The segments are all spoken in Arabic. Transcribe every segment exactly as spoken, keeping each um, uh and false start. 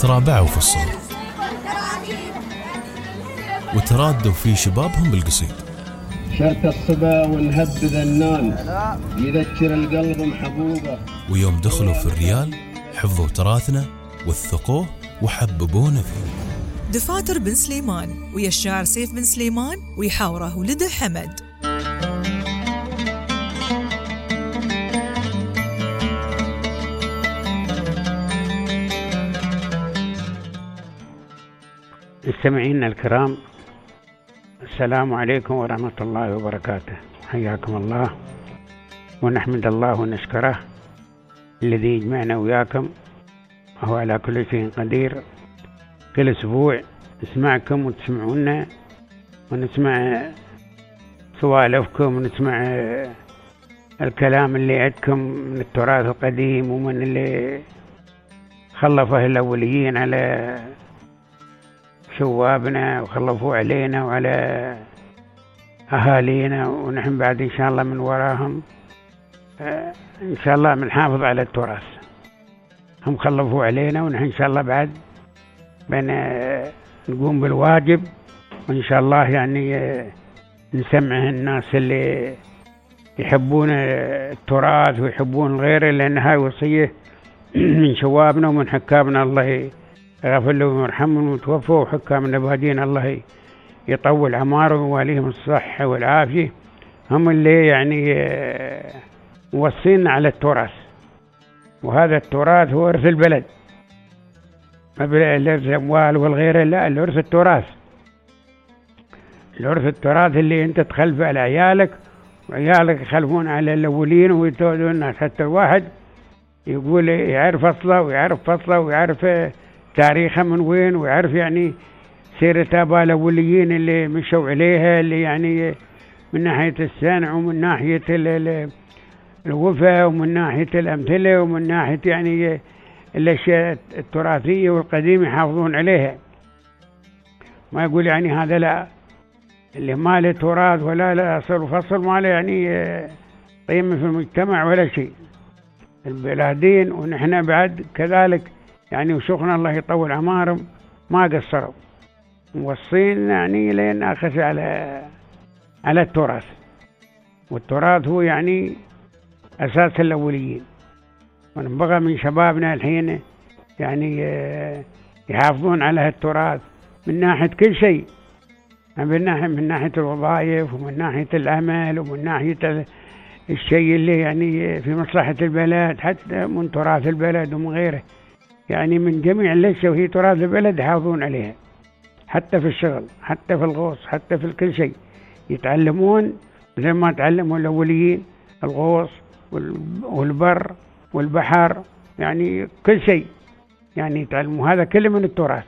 ترابعوا في الصغر وترادوا في شبابهم بالقصيد. شرت الصبا ونهب ذنان يذكر القلب محبوبة. ويوم دخلوا في الريال حفظوا تراثنا وثقوه وحببونا فيه. دفاتر بن سليمان ويا الشاعر سيف بن سليمان ويحاوره ولده حمد. مستمعينا الكرام، السلام عليكم ورحمة الله وبركاته. حياكم الله ونحمد الله ونشكره الذي يجمعنا وياكم وهو على كل شيء قدير. كل أسبوع نسمعكم وتسمعونا ونسمع سوالفكم ونسمع الكلام اللي عندكم من التراث القديم ومن اللي خلفه الأوليين على شوابنا وخلفوا علينا وعلى أهالينا، ونحن بعد إن شاء الله من وراهم إن شاء الله بنحافظ على التراث. هم خلفوا علينا ونحن إن شاء الله بعد بن نقوم بالواجب، وإن شاء الله يعني نسمع الناس اللي يحبون التراث ويحبون غيره، لأن هاي وصية من شوابنا ومن حكامنا، الله يغفر لهم ويرحمهم وتوفوا، وحكام البادين الله يطول عمارهم ويواليهم الصحة والعافية. هم اللي يعني موصينا على التراث، وهذا التراث هو إرث البلد، ما بالإرث الأموال والغيره، لا، الإرث التراث، الإرث التراث اللي أنت تخلفه على عيالك وعيالك يخلفون على الأولين ويتولون الناس، حتى الواحد يقول يعرف أصله ويعرف فصله ويعرف تاريخه من وين، ويعرف يعني سيرة آباء الأوليين اللي مشوا عليها، اللي يعني من ناحية السنع ومن ناحية الوفاء ومن ناحية الأمثلة ومن ناحية يعني الأشياء التراثية والقديمة يحافظون عليها. ما يقول يعني هذا لا، اللي ما له تراث ولا له أصل وفصل ما له يعني قيمة في المجتمع ولا شيء. البلادين ونحن بعد كذلك يعني، وشيخنا الله يطول عمارهم ما قصروا، موصين يعني لين أخذ على على التراث، والتراث هو يعني أساس الأوليين. ونبغى من شبابنا الحين يعني يحافظون على التراث من ناحية كل شيء، من ناحية من ناحية الوظائف ومن ناحية العمل ومن ناحية الشيء اللي يعني في مصلحة البلد، حتى من تراث البلد ومن غيره، يعني من جميع الأشياء وهي تراث البلد يحافظون عليها، حتى في الشغل، حتى في الغوص، حتى في كل شيء يتعلمون مثل ما تعلموا الأوليين، الغوص والبر والبحر، يعني كل شيء يعني يتعلموا، هذا كله من التراث.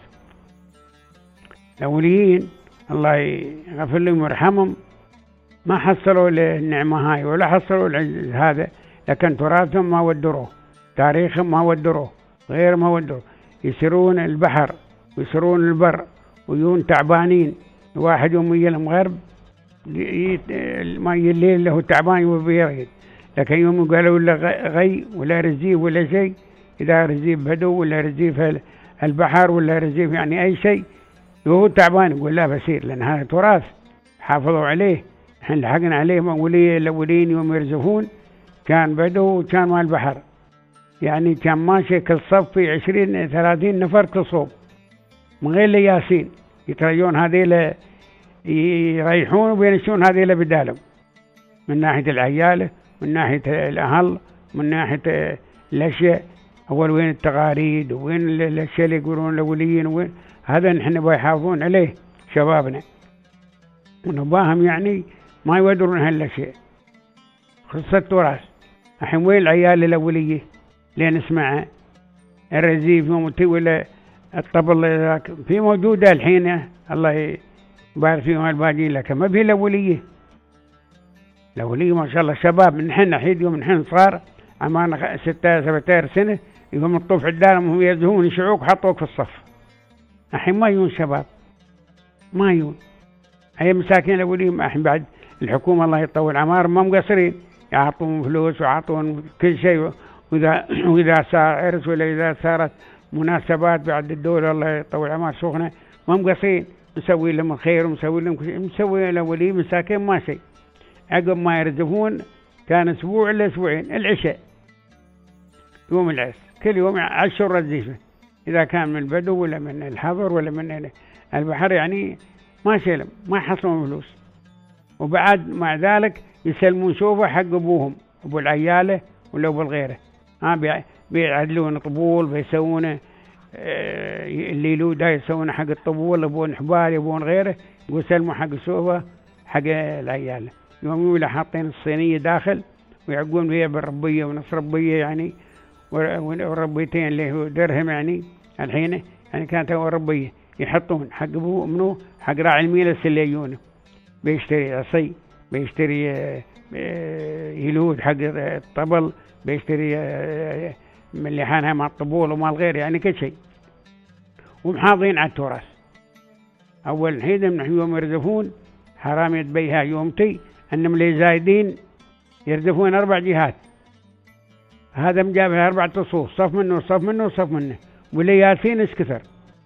الأوليين الله يغفر لهم ويرحمهم ما حصلوا النعمة هاي ولا حصلوا هذا، لكن تراثهم ما ودروه، تاريخهم ما ودروه، غير ما ودروه، يسرون البحر ويسرون البر ويون تعبانين، واحد يوم يلم غرب ما الليل له تعبان وبيريد، لكن يوم قالوا له غي ولا رزيف ولا شيء، إذا رزيف بدو ولا رزيف البحر ولا رزيف يعني أي شيء وهو تعبان يقول لا بسير، لأن هذا تراث حافظوا عليه. احنا لحقنا عليه أولي الأولين يوم يرزفون كان بدو وكان مال البحر، يعني كان ماشي كل صف في عشرين ثلاثين نفر كل صوب من غير لياسين، يتريون هذيلا يريحون وبينشون هذيلا بدالهم، من ناحية العيالة من ناحية الأهل من ناحية الأشياء. أول وين التقاريد وين الأشياء اللي يقولون الأوليين وين هذا نحن بيحافظون عليه شبابنا، ونباهم يعني ما يودرون هالأشياء. خصوصا التراث الحين وين العيال الأولية اللي نسمعها، الرزيف ولا الطبل في موجودة الحين، الله يبارك فيهم الباقيين، لكن ما في الأولية. الأولية ما شاء الله شباب من حين حيد يوم من حين صار عمرنا ستة سبعة سنة يقوم الطوف عدالهم وهم يزهون يشعوك حطوك في الصف. الحين ما يون شباب، ما يون هي مساكين الأولية. الحين بعد الحكومة الله يطول عمار ما مقصرين، يعطون فلوس ويعطون كل شيء، وإذا وإذا صار عرس ولا إذا صارت مناسبات بعد الدولة الله يطول عمر شيوخنا ما مقصرين، نسوي لهم الخير ونسوي لهم كل شيء، نسوي الأولي مساكين ما شيء. عقب ما يرزفون كان أسبوع إلا أسبوعين العشاء يوم العيد كل يوم عشر رزيفة، إذا كان من البدو ولا من الحضر ولا من البحر يعني ما شلم ما يحصلون فلوس. وبعد مع ذلك يسلمون شوفه حق أبوهم أبو العيالة ولا أبو الغيره، ها بيعدلون طبول بيسوونه اللي له دا يسوونه حق الطبول يبون حبال يبون غيره، ويسلموا حق الشوفه حق العيالة. يوم يولا حاطين الصينية داخل ويعقون فيها بالربية ونص ربية يعني وربيتين اللي هو درهم يعني الحين يعني كانت هو ربية يحطون حق أبوه منو حق راعي الميلس اللي يجونه، بيشتري عصي بيشتري يلود حق الطبل بيشتري من اللي حانها مع الطبول ومع الغير يعني كل شيء، ومحافظين على التراث. أول حين من يوم يرزفون حرام يتبيها يومتي أنهم اللي زايدين يرزفون أربع جهات، هذا مجابها أربع تصوص صف منه صف منه صف منه، واللي ياسين إيش كثر.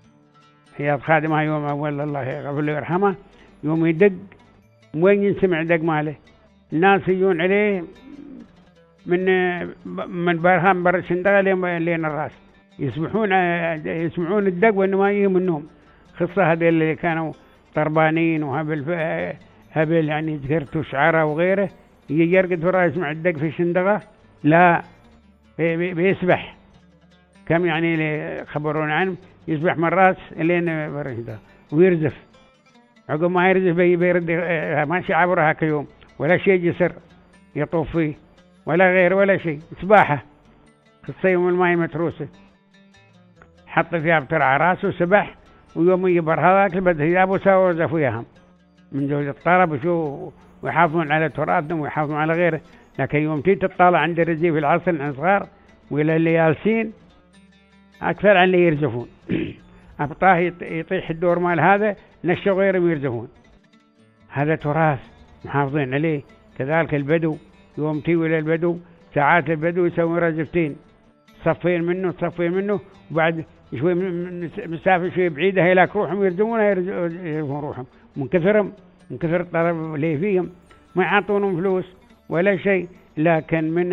هي خادمها يوم أول الله يغفر له ويرحمه يوم يدق وين ينسمع دق ماله، الناس يجون عليه من من برهان بر الشندقة لين الراس يسمعون يسمعون الدق وإنه ما يجي منهم، خصة هذول اللي كانوا طربانين وهبل هبل يعني ذكرت شعره وغيره يجي يرقد وراه يسمع الدق في الشندقة لا بيسبح كم يعني اللي خبرون عنه يسبح مرات لين بر الشندقة ويرزف. عقب ما يرزف بيرد ماشي عبره هكا يوم ولا شيء جسر يطوف فيه ولا غير ولا شيء، سباحة خصي يوم الماء متروسة حط فيها بترعى راسه سبح، ويوم يبر هذاك البد هيابه سوا وزفوياهم من جهة الطرب وشو ويحافظون على تراثهم ويحافظون على غيره. لكن يوم تيجي تطالع عند الرزيف العصر عن صغار ولا اللي جالسين أكثر عن اللي يرزفون أبطاه يطيح الدور مال هذا نشوا غيرهم يرزفون، هذا تراث محافظين عليه. كذلك البدو يوم تيجي إلى البدو ساعات البدو يسوون رزفتين صفين منه صفين منه، وبعد شوي مسافة شوي بعيدة هيلاك روحهم يرزفون يرزفون روحهم من كثرهم من كثر الطلب اللي فيهم ما يعطونهم فلوس ولا شيء، لكن من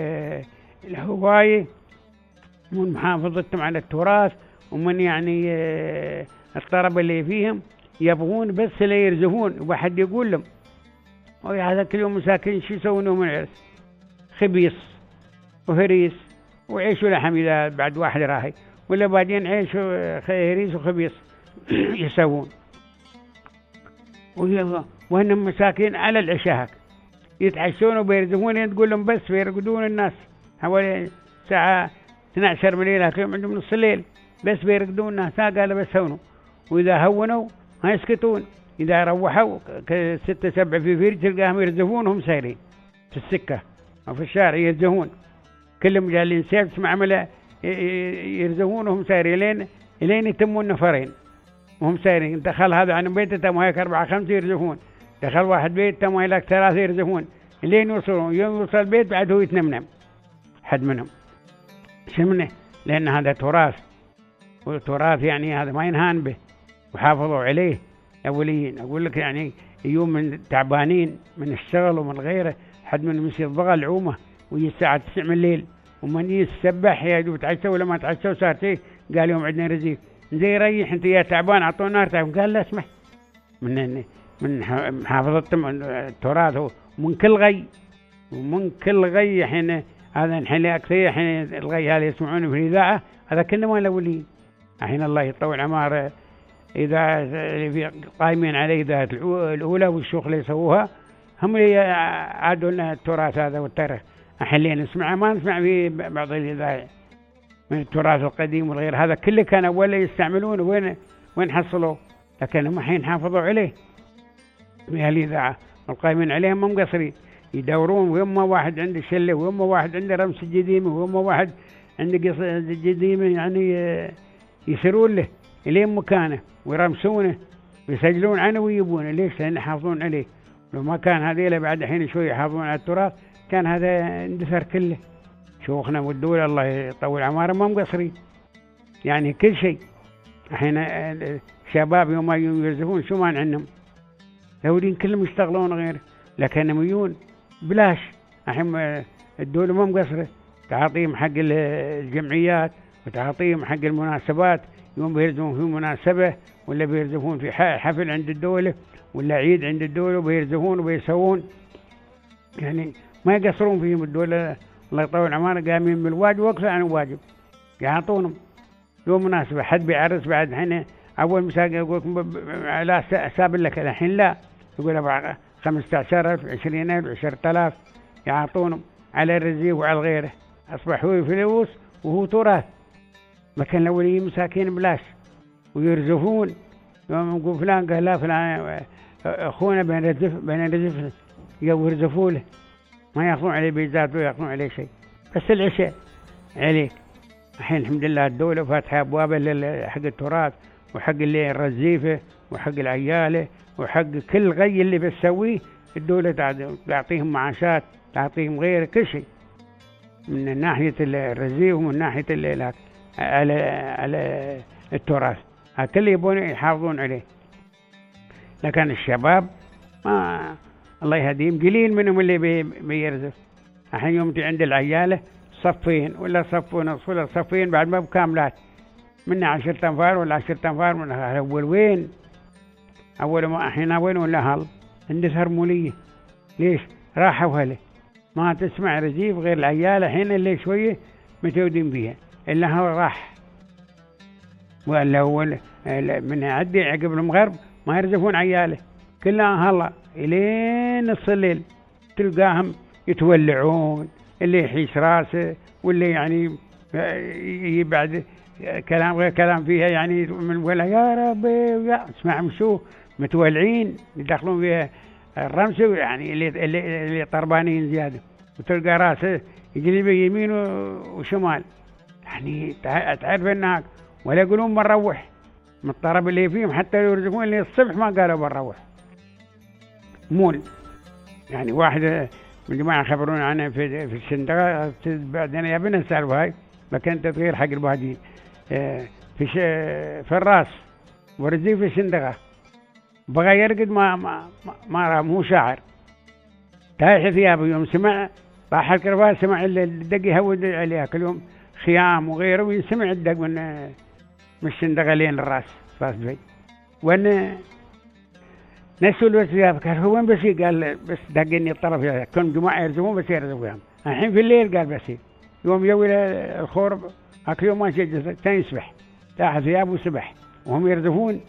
الهواية من محافظتهم على التراث ومن يعني الطرب اللي فيهم يبغون بس اللي يرزفون. وواحد يقول لهم هذا كل يوم مساكين شو يسوونه من عرس خبيص وهريس وعيشوا لحم إذا بعد واحد راهي ولا بعدين عيشوا هريس وخبيص يسوون، وهنم مساكين على العشاء يتعشون وبيرزفون تقول لهم بس بيرقدون الناس حوالي ساعة اثني عشر بالليل كل يوم عندهم نص الليل بس بيرقدون الناس قال بس هونوا، وإذا هونوا ما يسكتون، إذا روحوا ستة سبعة في فير تلقاهم يرزفون وهم سايرين في السكة أو في الشارع يرزفون كلهم جالين سيف تسمع عمله يرزفون وهم سايرين لين لين يتمون نفرين وهم سايرين. دخل هذا عن بيته تم هيك أربعة خمسة يرزفون، دخل واحد بيت تم هيك ثلاثة يرزفون لين يوصلون، يوم يوصل البيت بعد هو يتنمنم حد منهم شمنه، لأن هذا تراث والتراث يعني هذا ما ينهان به وحافظوا عليه أوليين. أقول لك يعني يوم من تعبانين من الشغل ومن غيره حد من يصير ضغى العومة ويجي الساعة تسعة من الليل ومن يسبح يا دوب تعشوا ولا ما تعشوا صار شيء قال يوم عندنا رزيق زي ريح انت يا تعبان اعطونا نار تعب. قال لا اسمح من من محافظتهم التراث ومن كل غي ومن كل غي حين هذا الحين أكثر حين الغي هذا يسمعون في الإذاعة هذا كنا ما الأولين. الحين الله يطول عماره إذا اللي قائمين عليه ذات الأولى والشيوخ اللي يسووها هم اللي عادوا لنا التراث هذا والتاريخ. الحين نسمع ما نسمع في بعض الإذاعة من التراث القديم والغير هذا كله كان أولا يستعملونه وين وين حصلوا، لكن هم الحين حافظوا عليه في الإذاعة والقائمين عليهم هم مقصرين يدورون، ويما واحد عنده شلة ويما واحد عنده رمس الجديمة ويما واحد عنده قصة الجديمة يعني يسرون له إلين مكانه ويرمسونه ويسجلون عنه ويجيبونه. ليش؟ لأن يحافظون عليه. لو ما كان هذيلا بعد حين شوي يحافظون على التراث كان هذا اندثر كله. شيوخنا والدولة الله يطول عمارهم ما مقصرين يعني كل شيء. الحين الشباب يوم يرزقون شو ما عندهم، الأولين كلهم يشتغلون غير، لكن مليون بلاش. الحين الدولة ما مقصرة، تعطيهم حق الجمعيات وتعطيهم حق المناسبات. يوم بيرزقون في مناسبة ولا بيرزقون في حفل عند الدولة ولا عيد عند الدولة وبيرزقون وبيسوون، يعني ما يقصرون فيهم الدولة. الله يطول عمرنا قامين بالواجب واكثر عن الواجب، يعطونهم يوم مناسبة. حد بيعرس بعد الحين أول مساق يقول لا حساب لك، الحين لا، يقول أبغى خمسة عشر ألف عشرين ألف عشرة آلاف يعطونهم على الرزيق وعلى غيره. أصبح هو فلوس وهو تراث، لكن الأولين مساكين بلاش ويرزفون. يوم يقول فلان قال لا فلان أخونا بين رزف بين رزف يرزفوا له، ما يأخذون عليه بيزات ولا يأخذون عليه شيء، بس العشاء عليك. الحين الحمد لله الدولة فاتحة أبوابها حق التراث وحق اللي الرزيفة وحق العيالة وحق كل غي اللي بتسويه. الدولة تعطيهم معاشات، تعطيهم غير كل شيء من ناحية الرزيف ومن ناحية اللي على على التراث، هكذا يبون يحافظون عليه. لكن الشباب ما الله يهديهم قليل منهم اللي بي بيرزف. الحين يوم عند العيالة صفين ولا صف ونصف ولا صفين بعد ما بكاملات، من عشرة أنفار ولا عشرة أنفار من أول وين؟ أول ما الحين وين ولا هل عند هرمولية. ليش؟ راحوا هله ما تسمع رزيف غير العيالة الحين اللي شوية متودين بيها، إلا هو راح. ولا هو من عدي عقب المغرب ما يرزفون عياله كلها هلا إلين نص الليل تلقاهم يتولعون، اللي يحيش راسه واللي يعني يبعد كلام غير كلام فيها، يعني من ولا يا ربي يا اسمعهم شو متولعين يدخلون فيها الرمس، يعني اللي اللي, اللي طربانين زياده، وتلقى راسه يجري يمين وشمال. يعني تعرف انك ولا يقولون بنروح من الطرب اللي فيهم، حتى لو يرزقون اللي الصبح ما قالوا بنروح. مول يعني واحد من الجماعة خبرونا عنه في في الشندقة، بعدين يا بنا السالفة هاي مكان تغيير حق البادين في في الراس ورزيف في الشندقة، بغى يرقد ما ما ما راه مو شاعر، تايح ثيابه. يوم سمع راح الكرفان سمع الدق يهود عليها كل يوم خيام وغيره، ويسمع الدق من من الشندقة لين الراس راس بي. وان نسوا الوسياب قال هو وين بسي؟ قال بس دقني الطرف، كل جماعة يرزقون بس يرزقون. الحين في الليل قال بسي يوم يوي الخور هاك يوم ما شجع كان يسبح تاح ثيابه وسبح وهم يرزقون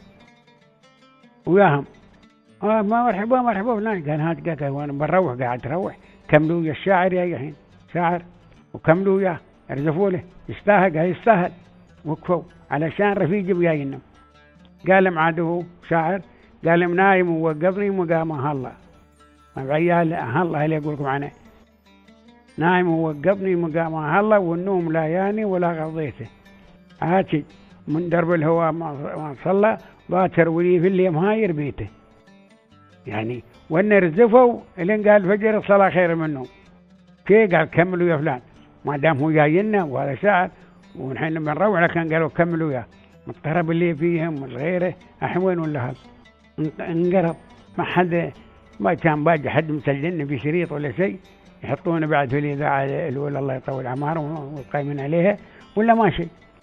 وياهم. آه ما مرحبا مرحبا فلان قال هات قال وانا بنروح قاعد تروح كملوا يا الشاعر يا الحين شاعر وكملوا يا يرزقوا له يستاهل. قال يستاهل وقفوا علشان رفيقي بجاينا. قال معاده شاعر قال نايم ووقفني مقام هلا عيال هلا اللي اقول لكم عنه، نايم ووقفني مقام هلا والنوم لا ياني ولا غضيته، عاتي من درب الهواء ما صلى باكر ولي في اللي مهاير بيته. يعني وان رزفوا لين قال فجر الصلاه خير منه. كي قال كملوا يا فلان ما دام هو جاينا وهذا شاعر ونحن بنروح، لكن قالوا كملوا يا الطرب اللي فيهم وغيره احوين ولا هذا انقرب. ما حد ما كان باقي حد مسجلنا في شريط ولا شيء يحطونه بعد في الاذاعه الاولى الله يطول اعمارهم وقايمين عليها ولا ماشي.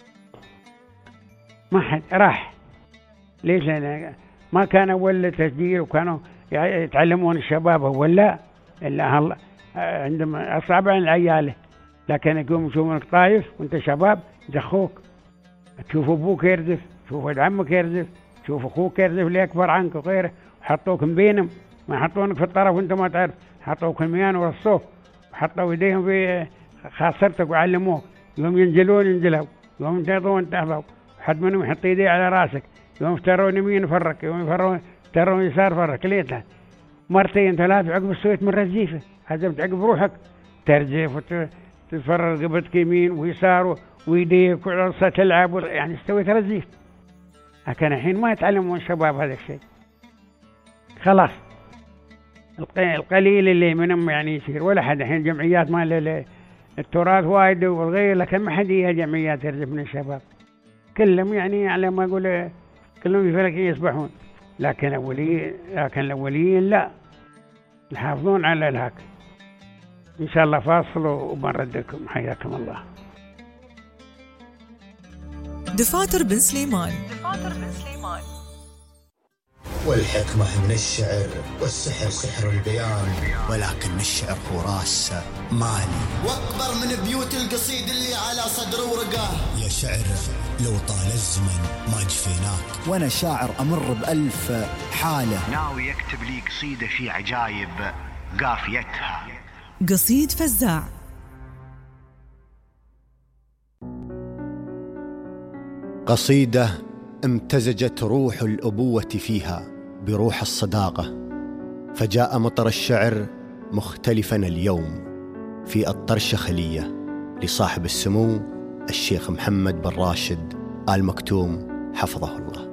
ما حد راح. ليش؟ لأن ما كان اول تسجيل وكانوا يتعلمون الشباب ولا الا هلا عندما اصعب عن العياله، لكن يقوم يشوفونك طايف وانت شباب يدخوك، تشوف ابوك يرزف، تشوف ولد عمك يرزف، تشوف اخوك يرزف اللي اكبر عنك وغيره، وحطوك بينهم، ما حطونك في الطرف وانت ما تعرف، حطوك الميان ورصوك وحطوا يديهم في خاصرتك وعلموك. يوم ينزلون ينزلوا، يوم ينتهضون تهضوا، حد منهم يحط يديه على راسك، يوم يفترون يمين فرك، يوم يفرون يفترون يسار فرك. ليه مرتين ثلاث عقب سويت من رزيفه، هزمت عقب روحك ترزيف وتفرر رقبتك يمين ويسار ويديك وعرصة تلعب، يعني استويت رزيف. لكن الحين ما يتعلمون الشباب هذا الشيء، خلاص القليل اللي منهم يعني يصير. ولا حد الحين جمعيات مال التراث وايد والغير، لكن ما حد يجي جمعيات يرزف من الشباب. كلهم يعني على ما أقول كلهم يفلكين يسبحون، لكن الأولين لكن الأولين لا يحافظون على الهاك. إن شاء الله فاصلوا وبنردكم، حياكم الله. دفاتر بن سليمان. دفاتر بن سليمان. والحكمة من الشعر والسحر سحر البيان، ولكن الشعر هو راس مالي واكبر من بيوت القصيد اللي على صدر ورقاه. يا شعر لو طال الزمن ما جفيناك، وانا شاعر امر بألف حالة، ناوي يكتب لي قصيدة في عجايب قافيتها. قصيد فزاع. قصيدة امتزجت روح الأبوة فيها بروح الصداقة، فجاء مطر الشعر مختلفا اليوم في الطرشة خلية لصاحب السمو الشيخ محمد بن راشد آل مكتوم حفظه الله.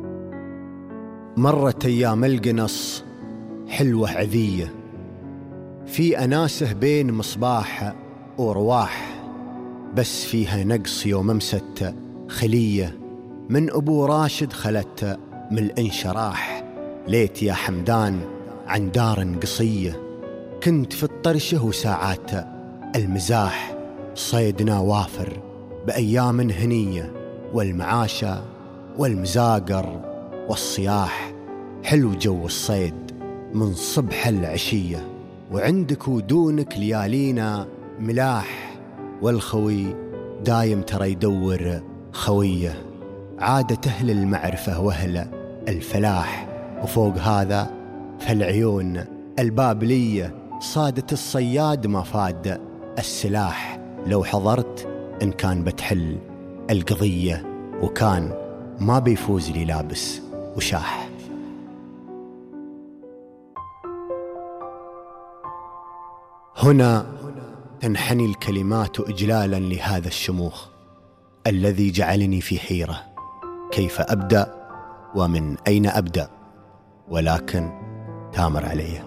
مرت أيام القنص حلوة عذية، في أناسه بين مصباح ورواح، بس فيها نقص يوم أمست خلية من أبو راشد خلت من الانشراح. ليت يا حمدان عن دار قصية، كنت في الطرشة وساعات المزاح، صيدنا وافر بأيام هنية، والمعاشة والمزاقر والصياح. حلو جو الصيد من صبح العشية، وعندك ودونك ليالينا ملاح، والخوي دايم ترى يدور خوية، عادة أهل المعرفة وأهل الفلاح. وفوق هذا فالعيون البابلية صادت الصياد ما فاد السلاح. لو حضرت إن كان بتحل القضية، وكان ما بيفوز لي لابس وشاح. هنا تنحني الكلمات إجلالا لهذا الشموخ الذي جعلني في حيرة، كيف أبدأ ومن أين أبدأ، ولكن تامر علي.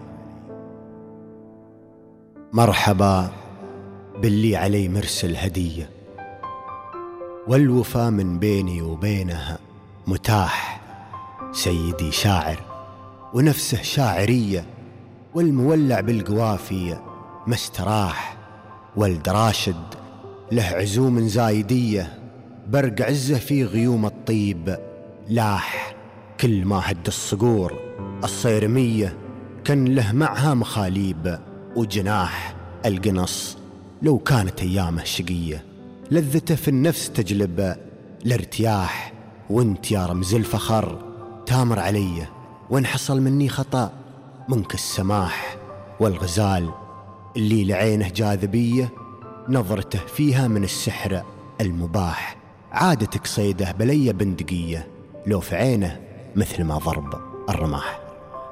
مرحبا باللي علي مرسل هدية، والوفا من بيني وبينها متاح. سيدي شاعر ونفسه شاعرية، والمولع بالقوافية ما استراح. ولد راشد له عزوم زايدية، برق عزه في غيوم الطيب لاح. كل ما هد الصقور الصيرمية، كان له معها مخاليب وجناح. القنص لو كانت أيامه شقية، لذته في النفس تجلب الارتياح. وانت يا رمز الفخر تامر علي، وان حصل مني خطأ منك السماح. والغزال اللي لعينه جاذبية، نظرته فيها من السحر المباح. عادتك صيده بلية بندقية، لو في عينه مثل ما ضرب الرماح.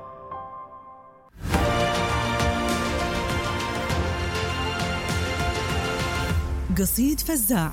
قصيد فزاع.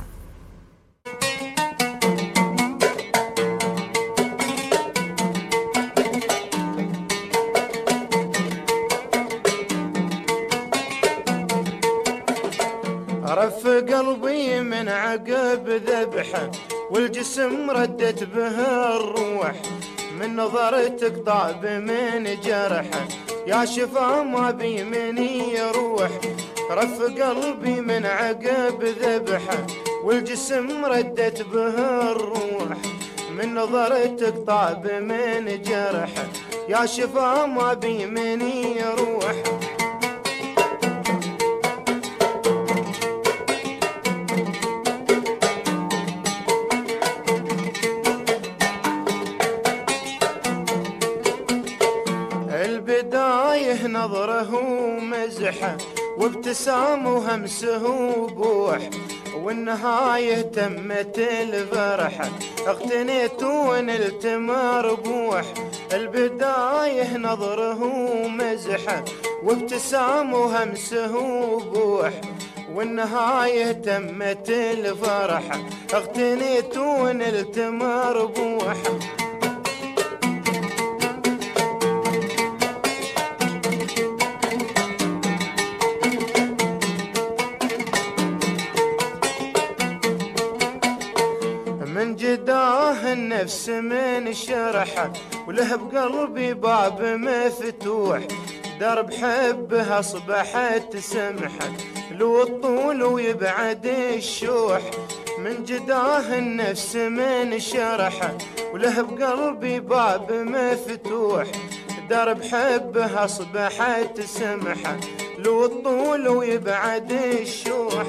رف قلبي من عقب ذبحه، والجسم ردت به الروح، من نظرتك طاب من جرحه، يا شفا ما بي من يروح. رف قلبي من عقب ذبحه، والجسم ردت به الروح، من نظرتك طاب من جرحه، يا شفا ما بي من يروح. البداية نظره ومزحه، وابتسامه وهمسه وبوح، والنهاية تمت الفرحة، اغتنيت ونلت مربوح. البداية نظره ومزحه، وابتسامه وهمسه وبوح، والنهاية تمت الفرحة، اغتنيت ونلت مربوح. من جد جداه النفس من شرحه، وله بقلبي باب مفتوح، درب حبها أصبحت سمحة، لو الطول ويبعد الشوح. من جداه النفس من شرحه، وله بقلبي باب مفتوح، درب حبها أصبحت سمحة، لو الطول ويبعد الشوح.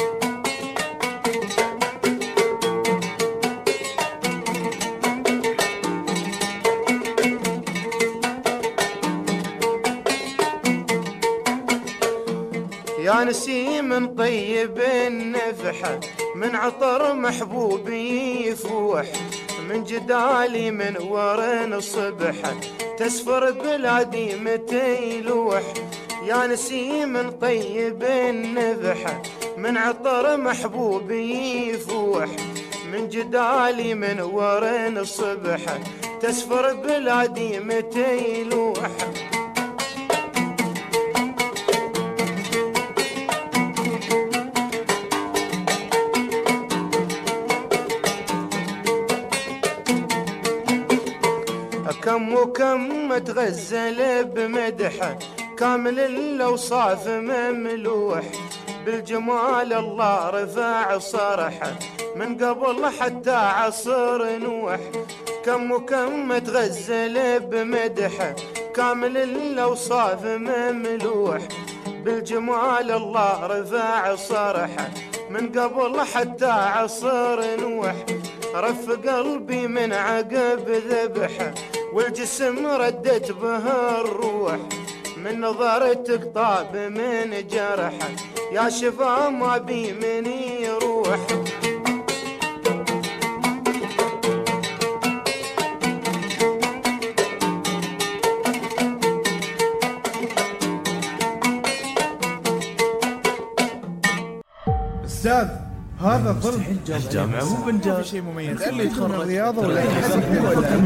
يا نسيم طيب النفحة، من عطر محبوبي يفوح، من جدالي من ورن الصبحة، تسفر بلادي متى يلوح. يا نسيم طيب النفحة، من عطر محبوبي يفوح، من جدالي من ورن الصبحة، تسفر بلادي متى يلوح. كم وكم تغزل بمدحه، كامل الأوصاف مملوح، بالجمال الله رفع صرحه، من قبل حتى عصر نوح. كم وكم تغزل بمدحه، كامل الأوصاف مملوح، بالجمال الله رفع صرحه، من قبل حتى عصر نوح. رف قلبي من عقب ذبحه، والجسم ردت به الروح، من نظرتك طاب من جرحه، يا شفا ما بي من يروح. أستاذ هذا ظل الجامعة مو بنجاز، شيء مميز اللي يتخرج الرياضة ولا ولا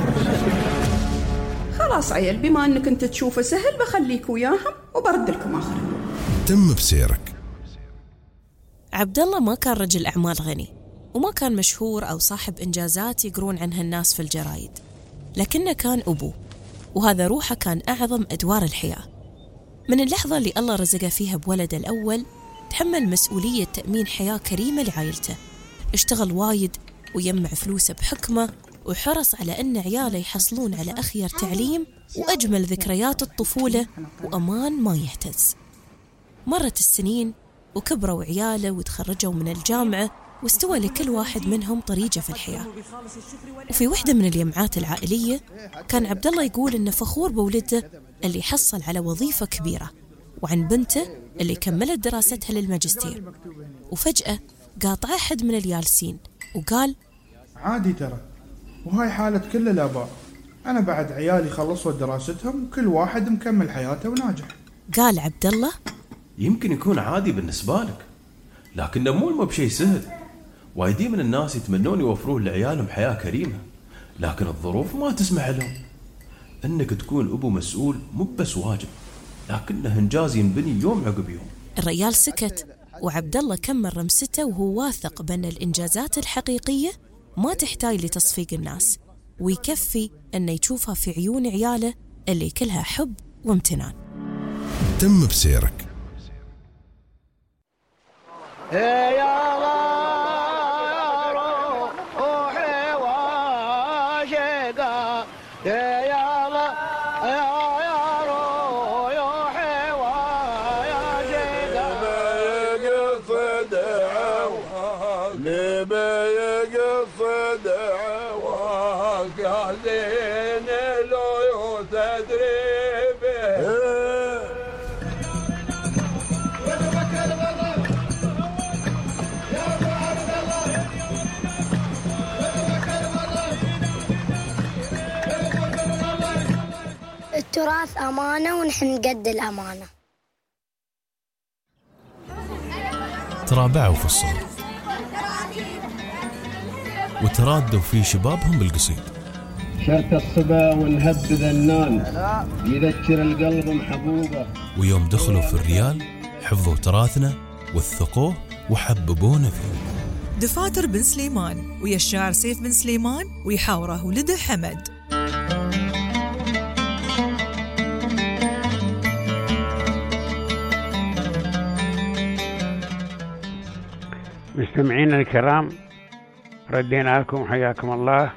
خلاص عيل، بما انك انت تشوفه سهل بخليك وياهم وبرد لكم اخر. تم بسيرك. عبد الله ما كان رجل اعمال غني، وما كان مشهور او صاحب انجازات يقرون عنها الناس في الجرايد، لكنه كان ابوه، وهذا روحه كان اعظم ادوار الحياه. من اللحظه اللي الله رزقه فيها بولده الاول، تحمل مسؤوليه تامين حياه كريمه لعائلته، اشتغل وايد ويجمع فلوسه بحكمه، وحرص على أن عياله يحصلون على أخير تعليم وأجمل ذكريات الطفولة وأمان ما يهتز. مرت السنين وكبروا عياله وتخرجوا من الجامعة، واستوى لكل واحد منهم طريقه في الحياة. وفي وحدة من الجمعات العائلية كان عبد الله يقول إنه فخور بولده اللي حصل على وظيفة كبيرة، وعن بنته اللي كملت دراستها للماجستير. وفجأة قاطع أحد من الجالسين وقال: عادي ترى، وهاي حالة كل الآباء، أنا بعد عيالي خلصوا دراستهم وكل واحد مكمل حياته وناجح. قال عبد الله: يمكن يكون عادي بالنسبة لك، لكنه مو مو بشيء سهل. وايدي من الناس يتمنون يوفرون لعيالهم حياة كريمة، لكن الظروف ما تسمح لهم. انك تكون ابو مسؤول مو بس واجب، لكنه انجاز ينبني يوم عقب يوم. الرجال سكت، وعبد الله كمل رمسته وهو واثق بأن الإنجازات الحقيقية ما تحتاج لتصفيق الناس، ويكفي أن يشوفها في عيون عياله اللي كلها حب وامتنان. تم بسيرك. التراث أمانة ونحن نقد الأمانة. ترابعوا في الصغر وترادوا في شبابهم بالقصيد. شرت الصبا ونهب ذنان يذكر القلب محبوبة. ويوم دخلوا في الريال حفظوا تراثنا وثقوه وحببونا فيه. دفاتر بن سليمان ويا الشاعر سيف بن سليمان ويحاوره ولده حمد. مستمعينا الكرام، ردينا لكم حياكم الله،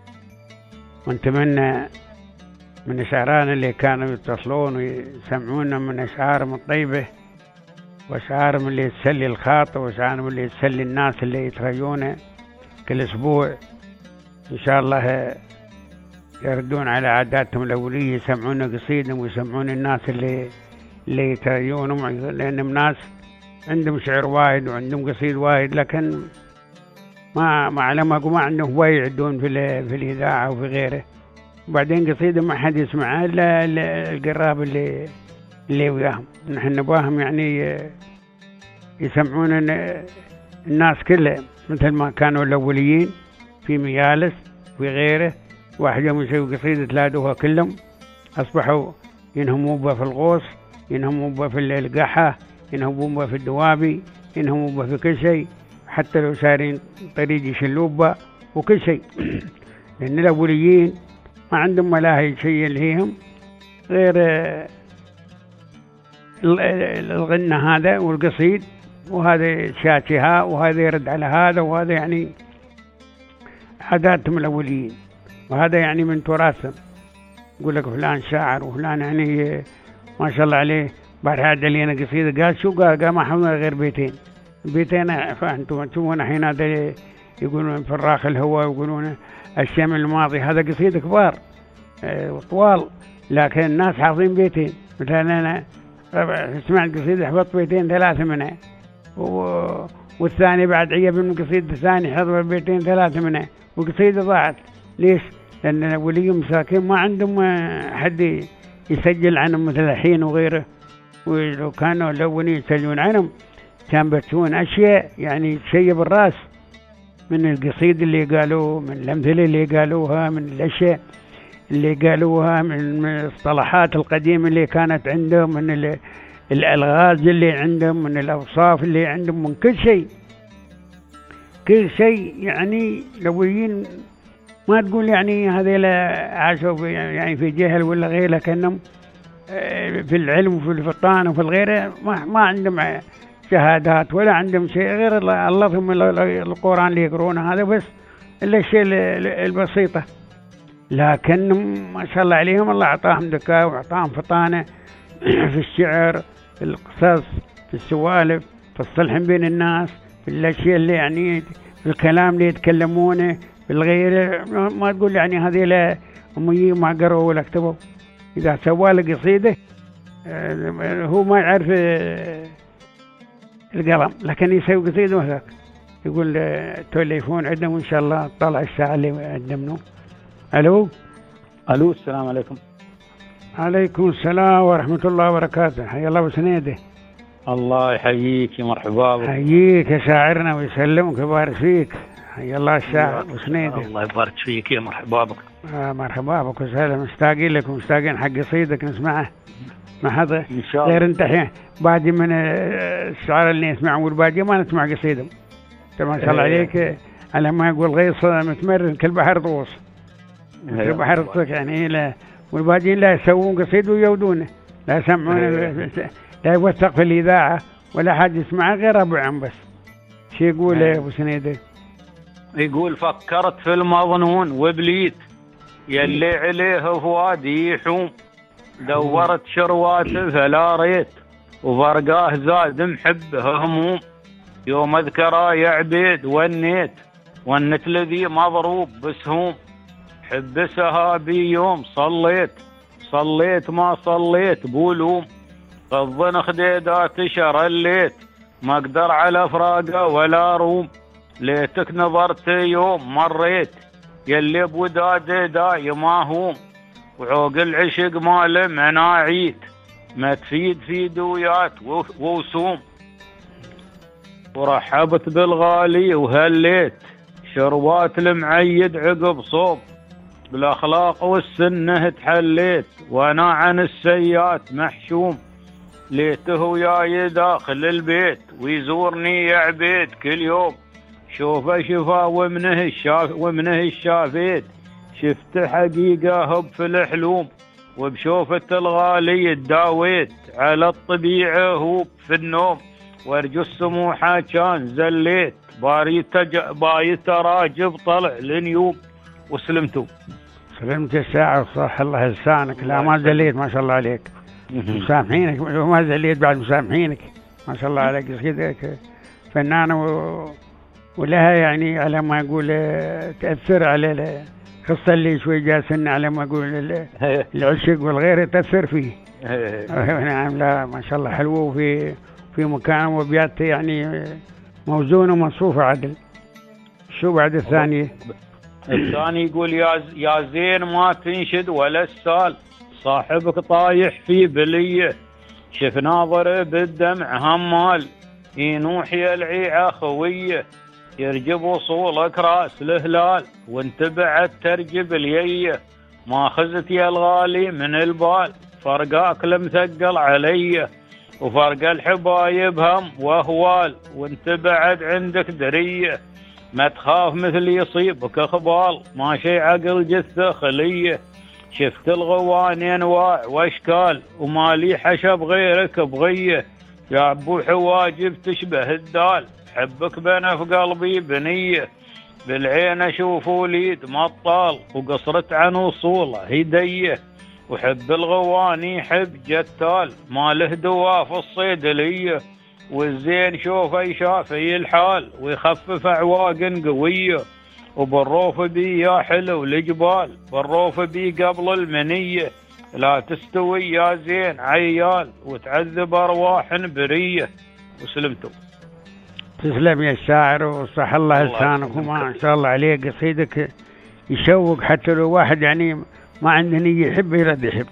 ونتمنى من الشعراء اللي كانوا يتصلون ويسمعونا من أشعارهم الطيبة وأشعارهم اللي تسلي الخاطر وأشعارهم اللي تسلي الناس اللي يتريونه كل أسبوع إن شاء الله يردون على عاداتهم الأولية، يسمعون قصيدهم ويسمعون الناس اللي اللي يتريونهم، لأنهم ناس عندهم شعر واحد وعندهم قصيد واحد، لكن ما ما علموا ما عندهم هواية يعدون في في الإذاعة وفي غيره. وبعدين قصيدة ما حد يسمعها إلا القراب اللي اللي وياهم. نحن نباهم يعني يسمعون الناس كلها مثل ما كانوا الأوليين في مجالس في غيره، واحد يوم يسوي قصيدة تلاقوها كلهم أصبحوا ينهموا بها في الغوص، ينهموا بها في القحة، ينهموا بها في الدوابي، ينهموا بها في كل شيء، حتى لو سارين طريق يشلوا بها وكل شيء. لأن الأوليين ما عندهم ملاهي شيء لهيهم غير الغنى هذا والقصيد، وهذا شاتها وهذا يرد على هذا، وهذا يعني عاداتهم الأوليين، وهذا يعني من تراثهم. يقول لك فلان شاعر وفلان يعني ما شاء الله عليه بارح عاد علينا قصيدة، قال شو قال؟ قال ما حولنا غير بيتين بيتين فأنتم تشوفون الحين هذا يقولون فراخ الهواء، يقولون الشام الماضي، هذا قصيدة كبار طوال، لكن الناس حافظين بيتين. مثلا أنا سمعت قصيدة حفظت بيتين ثلاثة منها، والثاني بعد عيب من قصيدة الثاني حفظ بيتين ثلاثة منها، وقصيدة ضاعت. ليش؟ لأن الأوليين مساكين ما عندهم حد يسجل عنهم مثل الحين وغيره، ولو كانوا الأولين يسجلون عنهم كان بيرسمون أشياء يعني تشيب الرأس من القصيد اللي قالوه، من الأمثلة اللي قالوها، من الأشياء اللي قالوها، من المصطلحات القديمة اللي كانت عندهم، من الألغاز اللي عندهم، من الأوصاف اللي عندهم، من كل شيء كل شيء. يعني الأولين ما تقول يعني هذيلا عاشوا يعني في جهل ولا غير، لكنهم في العلم وفي الفطان وفي الغيره ما, ما عندهم شهادات ولا عندهم شيء غير الله ثم القرآن اللي يقرونه، هذا بس الأشياء البسيطة. لكنهم ما شاء الله عليهم الله أعطاهم ذكاء وأعطاهم فطانة في الشعر، في القصص، في السوالف، في الصلح بين الناس، في الأشياء اللي يعني في الكلام اللي يتكلمونه، في الغير ما تقول يعني هذه لا أمي ما قرأوا ولا كتبوا. إذا سوى له قصيدة هو ما يعرف القلم، لكن يسوي قصيدة وهذاك يقول التليفون عندهم إن شاء الله طلع الساعة اللي عندهم. ألو ألو السلام عليكم. عليكم السلام ورحمة الله وبركاته. حيا الله وسنيده. الله يحييك، مرحبا بك. حييك يا شاعرنا ويسلمك ويبارك فيك. حيا الله الشاعر وسنيده. الله يبارك فيك يا مرحبا بك. آه مرحبا بك وسهلا، مشتاقين لك ومشتاقين حق قصيدك نسمعه. ما حدا إن شاء الله. غير انت الحين باقي من الشعراء اللي يسمعون والباقي ما نسمع قصيدهم. انت ما شاء الله عليك على ما يقول غيص متمرن كل بحر طوس. كل بحر طوس يعني لا، والباقيين لا يسوون قصيد ويودونه، لا يسمعون، لا يوثق في الإذاعة ولا حد يسمعه غير أبو عم بس. شو يقول أبو سنيدة؟ يقول فكرت في المظنون وبليت يلي عليه فؤادي يحوم، دورت شرواته فلا ريت وفرقاه زاد محبه هموم، يوم اذكره يا عبيد ونيت والنت الذي مضروب بسهوم، حبسها بيوم صليت صليت ما صليت بولوم، غضن خديدات شرليت ما اقدر على فراقه ولا روم، ليتك نظرت يوم مريت يلي بودادي دايما هوم، وعوق العشق مال مناعيت ما تفيد في دويات ووسوم، ورحبت بالغالي وهليت شروات المعيد عقب صوب، بالاخلاق والسنه تحليت وانا عن السيات محشوم، ليته وياي داخل البيت ويزورني يا عبيد كل يوم، شوفه شفا ومنه الشاف ومنه الشافيت، شفت حقيقة هب في الحلوم، وبشوفة الغالي الداويت، على الطبيعة هوب في النوم، وارجو السموحة كان زليت، بايت بايت راجب طلع لنيوب. وسلمتوا. سلمت الشاعر صح الله لسانك. لا ما زليت ما شاء الله عليك. مسامحينك ما زليت بعد مسامحينك ما شاء الله عليك. كذا فنانة و... ولها يعني على ما يقول تأثر على القصة اللي شوي جالسنا على ما يقول العشق والغير تأثر فيه. نعم لا ما شاء الله حلوة وفي في مكان وبيات يعني موزونة ومصفوفة عدل. شو بعد الثانية؟ الثاني يقول يا يا زين ما تنشد ولا السال، صاحبك طايح في بلية، شف ناظر بالدمع همال، ينوح يلعي خوية، يرجب وصولك راس الهلال، وانت بعد ترجب اليية، ما خزت يا الغالي من البال، فرقاك لمثقل علي، وفرق الحبايب هم واهوال، وانت بعد عندك درية، ما تخاف مثل يصيبك اخبال، ما شي عقل جثة خلية، شفت الغواني انواع واشكال، وما لي حشب غيرك بغيه، يا ابو حواجب تشبه الدال، حبك بنا في قلبي بنيه، بالعين اشوف وليد مطال، وقصرت عن وصوله هديه، وحب الغواني حب جتال، ما له دوا في الصيدليه، والزين شوفه يشافي الحال، ويخفف اعواق قويه، وبالروف بي يا حلو الجبال، بالروف بي قبل المنيه، لا تستوي يا زين عيال، وتعذب ارواح بريه. وسلمتوا. تسلم يا الشاعر وصح الله لسانك وما شاء الله عليك. قصيدك يشوق حتى لو واحد يعني ما عنده نية يحب يرد يحب.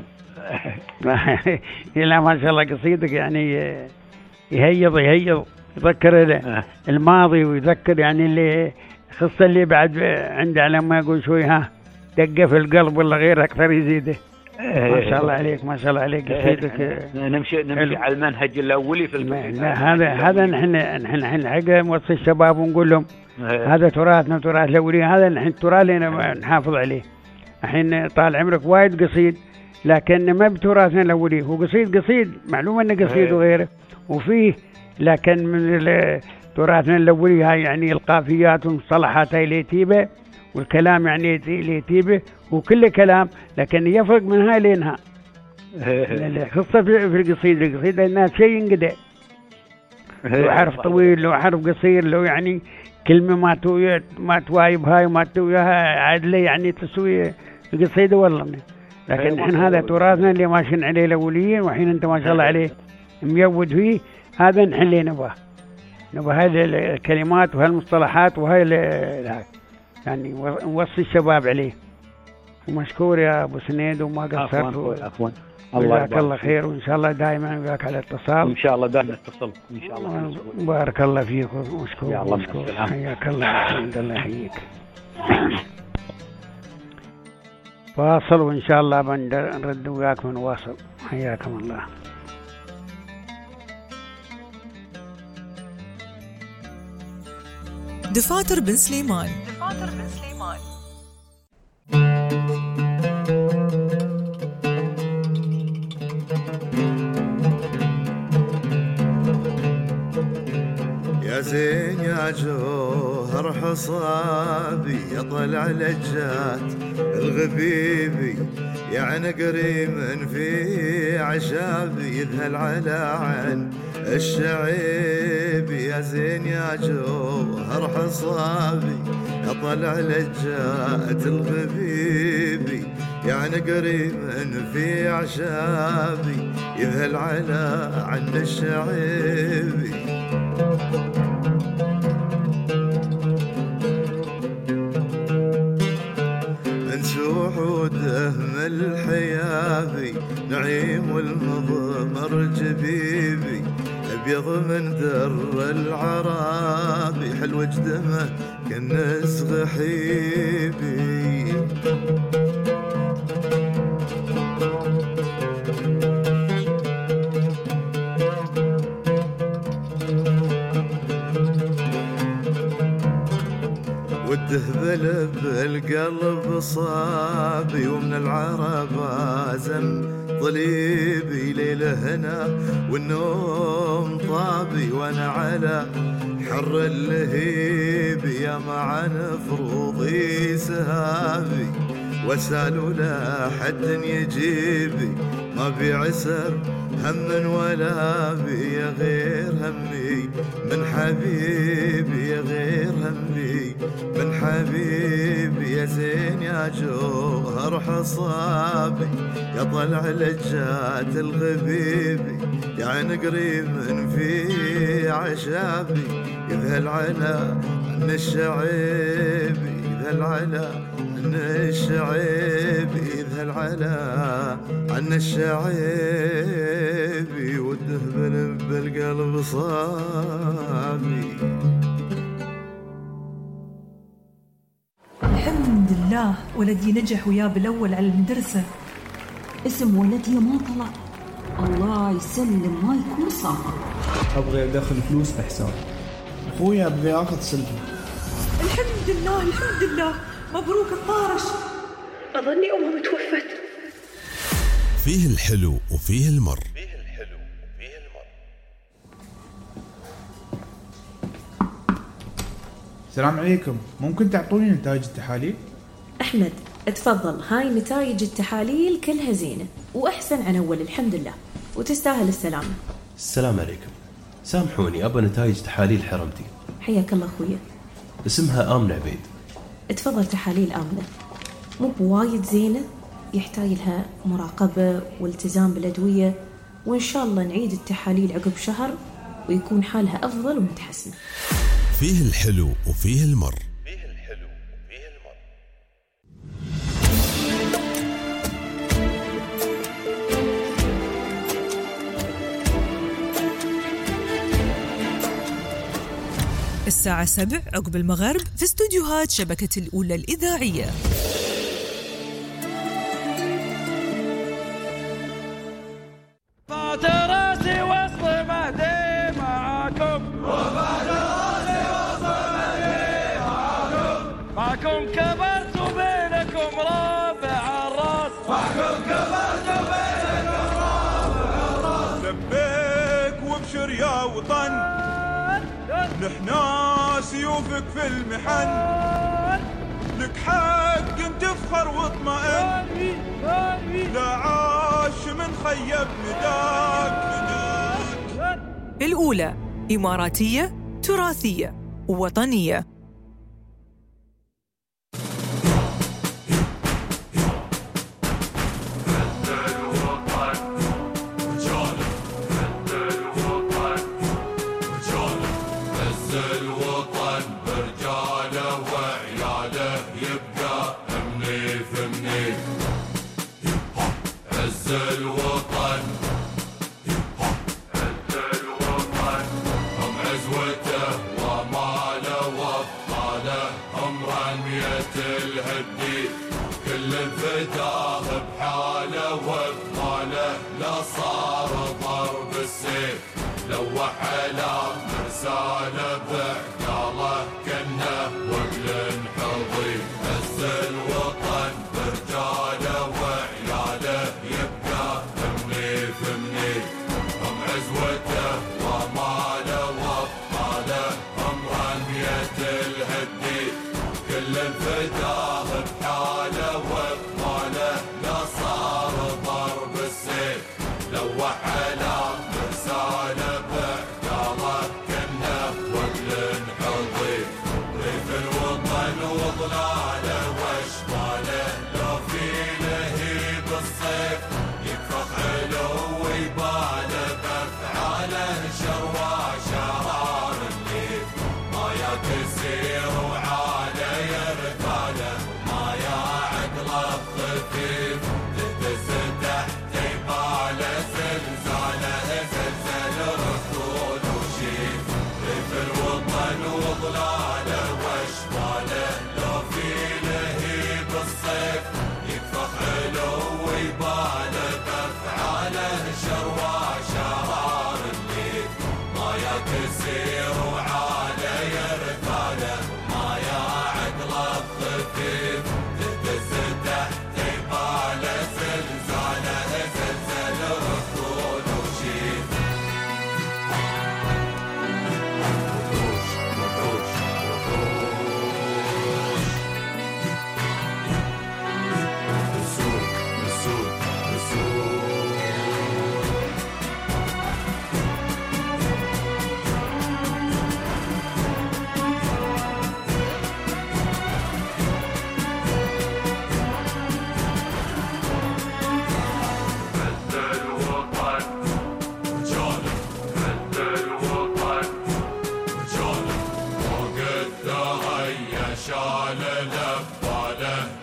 لا ما شاء الله قصيدك يعني يهيض يهيض يذكر الماضي، ويذكر يعني اللي القصة اللي بعد عنده على ما يقول شوي ها دقة في القلب ولا غير أكثر يزيده. ما شاء الله عليك ما شاء الله عليك. قصيدك نمشي نمشي على المنهج الأولي في القصيدة. لا هذا هذا نحن نحن نحن حق نوصي الشباب ونقول لهم هذا تراثنا تراث الأولي، هذا نحن التراث اللي نحافظ عليه. الحين طال عمرك وايد قصيد لكن ما بتراثنا الأولي، هو قصيد قصيد معلومة إنه قصيد وغيره وفيه، لكن من تراثنا الأولي هاي يعني القافيات والمصطلحات هاي اليتيبة والكلام يعني اليتيبة وكل كلام، لكن يفرق من هاي لينها. القصة في القصيد القصيد الناس شيء ينقدع، لو حرف طويل لو حرف قصير، لو يعني كلمة ما تو ما توايب هاي وما توياها عادلة يعني تسوي القصيدة والله. لكن نحن هذا تراثنا اللي ماشيين عليه الأوليين، وحين أنت ما شاء الله عليه ميود فيه، هذا نحن اللي نبغاه نبغى هذه الكلمات وهالمصطلحات وهاي يعني نوصي الشباب عليه. ومشكور يا أبو سنيد وما قصرت. عفوا الله الله خير، وإن شاء الله دائما وياك على اتصال. إن شاء الله دائما اتصل إن شاء الله. بارك الله فيك ومشكور مشكور. حياك الله الحمد لله يحييك. واصل وإن شاء الله بنرد وياك ونواصل. حياكم الله. دفاتر بن سليمان. دفاتر بن سليمان. يا زين يا جوهر حصابي يا طلع لجات الغبيبي، يعني قريب في عشابي يذهل على عن الشعيبي. يا زين يا جوهر حصابي يا طلع لجات الغبيبي، يعني قريب في عشابي يذهل على عن الشعيبي. وحودهم الحيابي نعيم والمضمر جبيبي، ابيض من در العرابي حلو جدمه كالناس غحيبي. القلب صابي ومن العرب ازم طليبي ليله هنا والنوم طابي وانا على حر اللهيب يا معن فروضي سهابي واسالوا لا حد يجيبي ما بعسر هم ولا بي غير همي من حبيبي يا غير همي من حبيبي يا زين يا جوهر حصابي يا طلع لجات الغبيبي يا عين قريب من في عشابي يذهل على عن الشعيبي يذهل على عن الشعيبي يذهل على عن الشعيبي والدهبل بالقلب صابي. الحمد لله ولدي نجح وياه بالأول على المدرسة. اسم ولدي ما طلع، الله يسلم ما يكون صار. أبغي أدخل فلوس بحساب أخوي، أبغي أخذ سلفي. الحمد لله الحمد لله، مبروك الطارش. أظني أمه توفت. فيه الحلو وفيه المر. السلام عليكم، ممكن تعطوني نتائج التحاليل؟ أحمد اتفضل، هاي نتائج التحاليل كلها زينة وأحسن عن أول الحمد لله، وتستاهل السلامة. السلام عليكم، سامحوني أبا نتائج تحاليل حرمتي. حياك الله أخويا. اسمها آمنة عبيد. اتفضل تحاليل آمنة، مو بوايد زينة، يحتاج لها مراقبة والتزام بالأدوية، وإن شاء الله نعيد التحاليل عقب شهر ويكون حالها أفضل ومتحسنة. فيه الحلو وفيه المر. الساعة سبع عقب المغرب في استوديوهات شبكة الأولى الإذاعية. راسي وسط مهدي معاكم، راسي وسط مهدي معاكم، معكم كبرت وبينكم رابع الراس، معكم كبرت وبينكم رابع الراس. لبيك وابشر يا وطن، نحنا سيوفك في المحن، لك حق انت تفخر واطمئن، لا عاش من خيب نداك. الأولى إماراتية تراثية ووطنية. وطلع له وشمال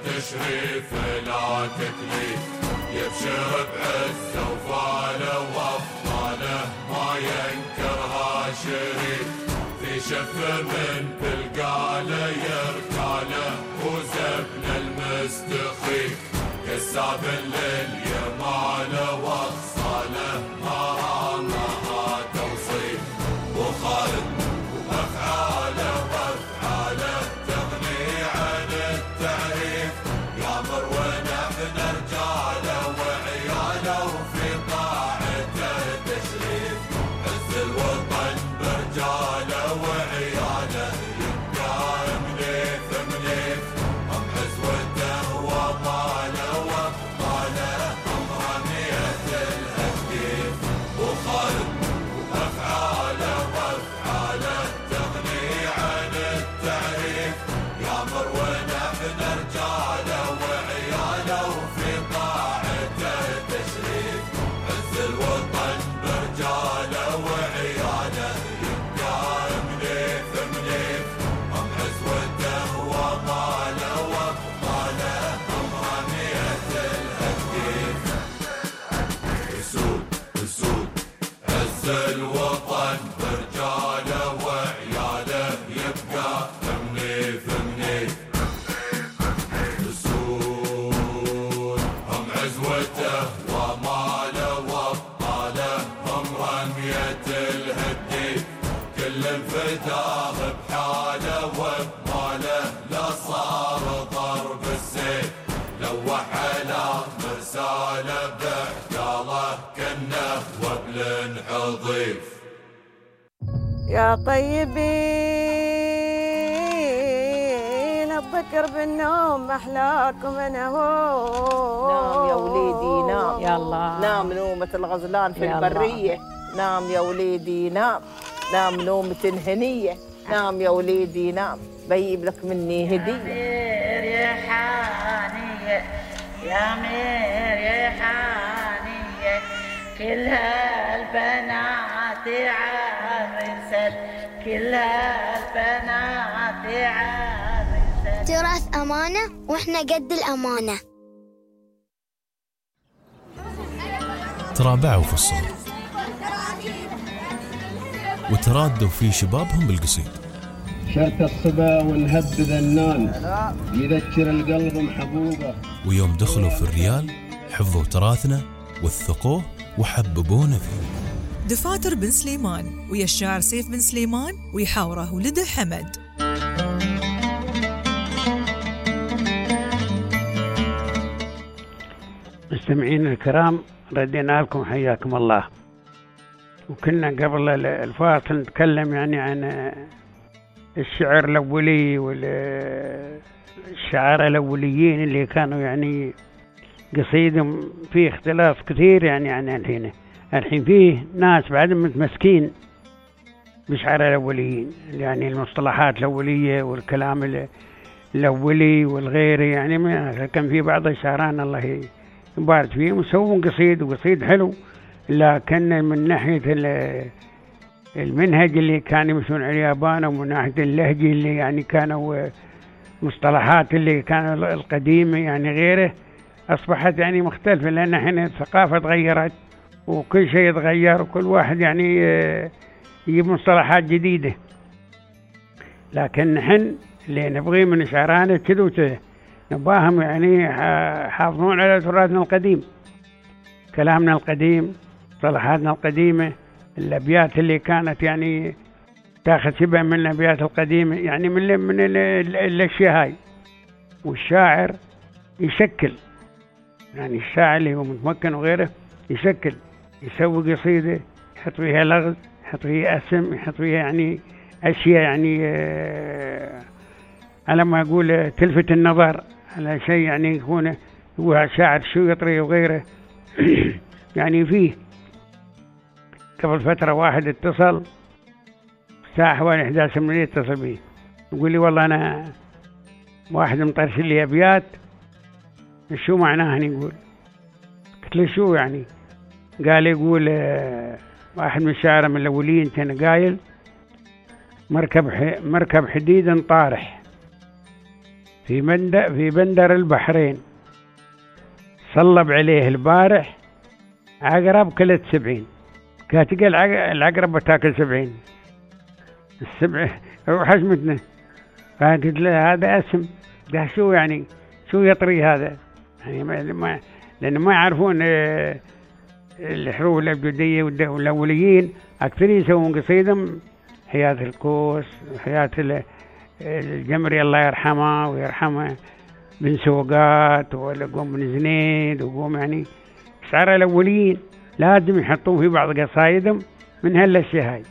التشريف لا تكليف، يبشر بعزه وفاله وافضاله ما ينكرها شريف، في شف من تلقاله يركاله وزبن المستخيف، كساب لليمانه واخصاله مرامها توصيف، وخالد وافعاله وافعاله تغني عن التعريف، يامر ونحن رجاله وعياله وفي طاعته تشريف، عز الوطن برجاله وعياله يبقى منيف منيف، هم عزوته وماله وابطاله هم رمية الهديف، وخالد وافعاله وافعاله تغني عن التعريف، يامر ونحن رجاله وعياله وفي طاعته تشريف، عز الوطن برجاله وعياله يبقى منيف منيف، هم عزوته وماله وابطاله هم رمية الهديف، يسود يسود عز الوطن برجاله وعياله يبقى منيف منيف، يسود هم عزوته وماله وابطاله هم رمية الهديف، كل انفداه بحاله وبماله لا صار ضرب السيف، لوح على مرساله بعقاله كنه وبل حضيف. يا طيبين الذكر بالنوم أحلاكم أنا هو. نام يا وليدي نام، يلا نام نومة الغزلان في يلا. البرية، نام يا وليدي نام، نام نومة هنية، نام يا وليدي نام، بيب لك مني هدية. مير يا حانية يا مير يا حانية، كل هالبنات عرست، كل هالبنات عرست. تراث أمانة وإحنا قد الأمانة. ترابعوا في الصور وترادوا في شبابهم بالقصيد، شرت الصبا ونهب ذنان يذكر القلب محبوبه، ويوم دخلوا في الريال حفظوا تراثنا وثقوه وحببونا فيه. دفاتر بن سليمان ويا الشاعر سيف بن سليمان ويحاوره ولده حمد. مستمعين الكرام، ردينا لكم حياكم الله. وكنا قبل الفاصل نتكلم يعني عن الشعر الأولي والشعراء الأوليين اللي كانوا يعني قصيدهم فيه اختلاف كثير يعني عن الحين. الحين فيه ناس بعد متمسكين بشعراء الأوليين، يعني المصطلحات الأولية والكلام الأولي والغير، يعني كان في بعض الشعران الله يبارك فيهم يسوون قصيد وقصيد حلو، لكن من ناحية المنهج اللي كانوا يمشون على اليابان، ومن ناحية اللهجة اللي يعني كانوا مصطلحات اللي كانوا القديمة يعني غيره أصبحت يعني مختلفة، لأن احنا الثقافة تغيرت وكل شيء يتغير، وكل واحد يعني يجيب مصطلحات جديدة. لكن نحن اللي نبغي من شعرانا كذا وكذا نباهم يعني حافظون على تراثنا القديم، كلامنا القديم، مصطلحاتنا القديمة، الأبيات اللي كانت يعني تاخذ شبه من الأبيات القديمة، يعني من من الأشياء هاي. والشاعر يشكل، يعني الشاعر اللي هو متمكن وغيره يشكل، يسوي قصيدة يحط فيها لغز، يحط فيها اسم، يحط فيها يعني أشياء يعني آه على ما أقول تلفت النظر على شيء، يعني يكون هو شاعر شيطري وغيره. يعني فيه قبل فترة واحد اتصل الساعة حوالي إحدى عشر من يتصل بي يقول لي والله أنا واحد مطرش لي أبيات، شو معناها؟ يقول قلت له شو يعني؟ قال يقول آه واحد من الشاعر من الأولين كان قايل مركب مركب حديد طارح، في بندر في بندر البحرين صلب عليه البارح عقرب كلت سبعين. كاتقى العقرب بتاكل سبعين. السبع وحشمتنا. فقلت له هذا اسم. ده شو يعني شو يطري هذا؟ يعني ما لأن ما يعرفون الحروف الأبجدية والأوليين أكثر يسوون قصيدهم حياة الكوس وحياة الجمري الله يرحمه ويرحمه بن سوقات وقوم بن زنيد وقوم يعني شعراء الأولين لازم يحطون في بعض قصايدهم من هالأشياء هاي.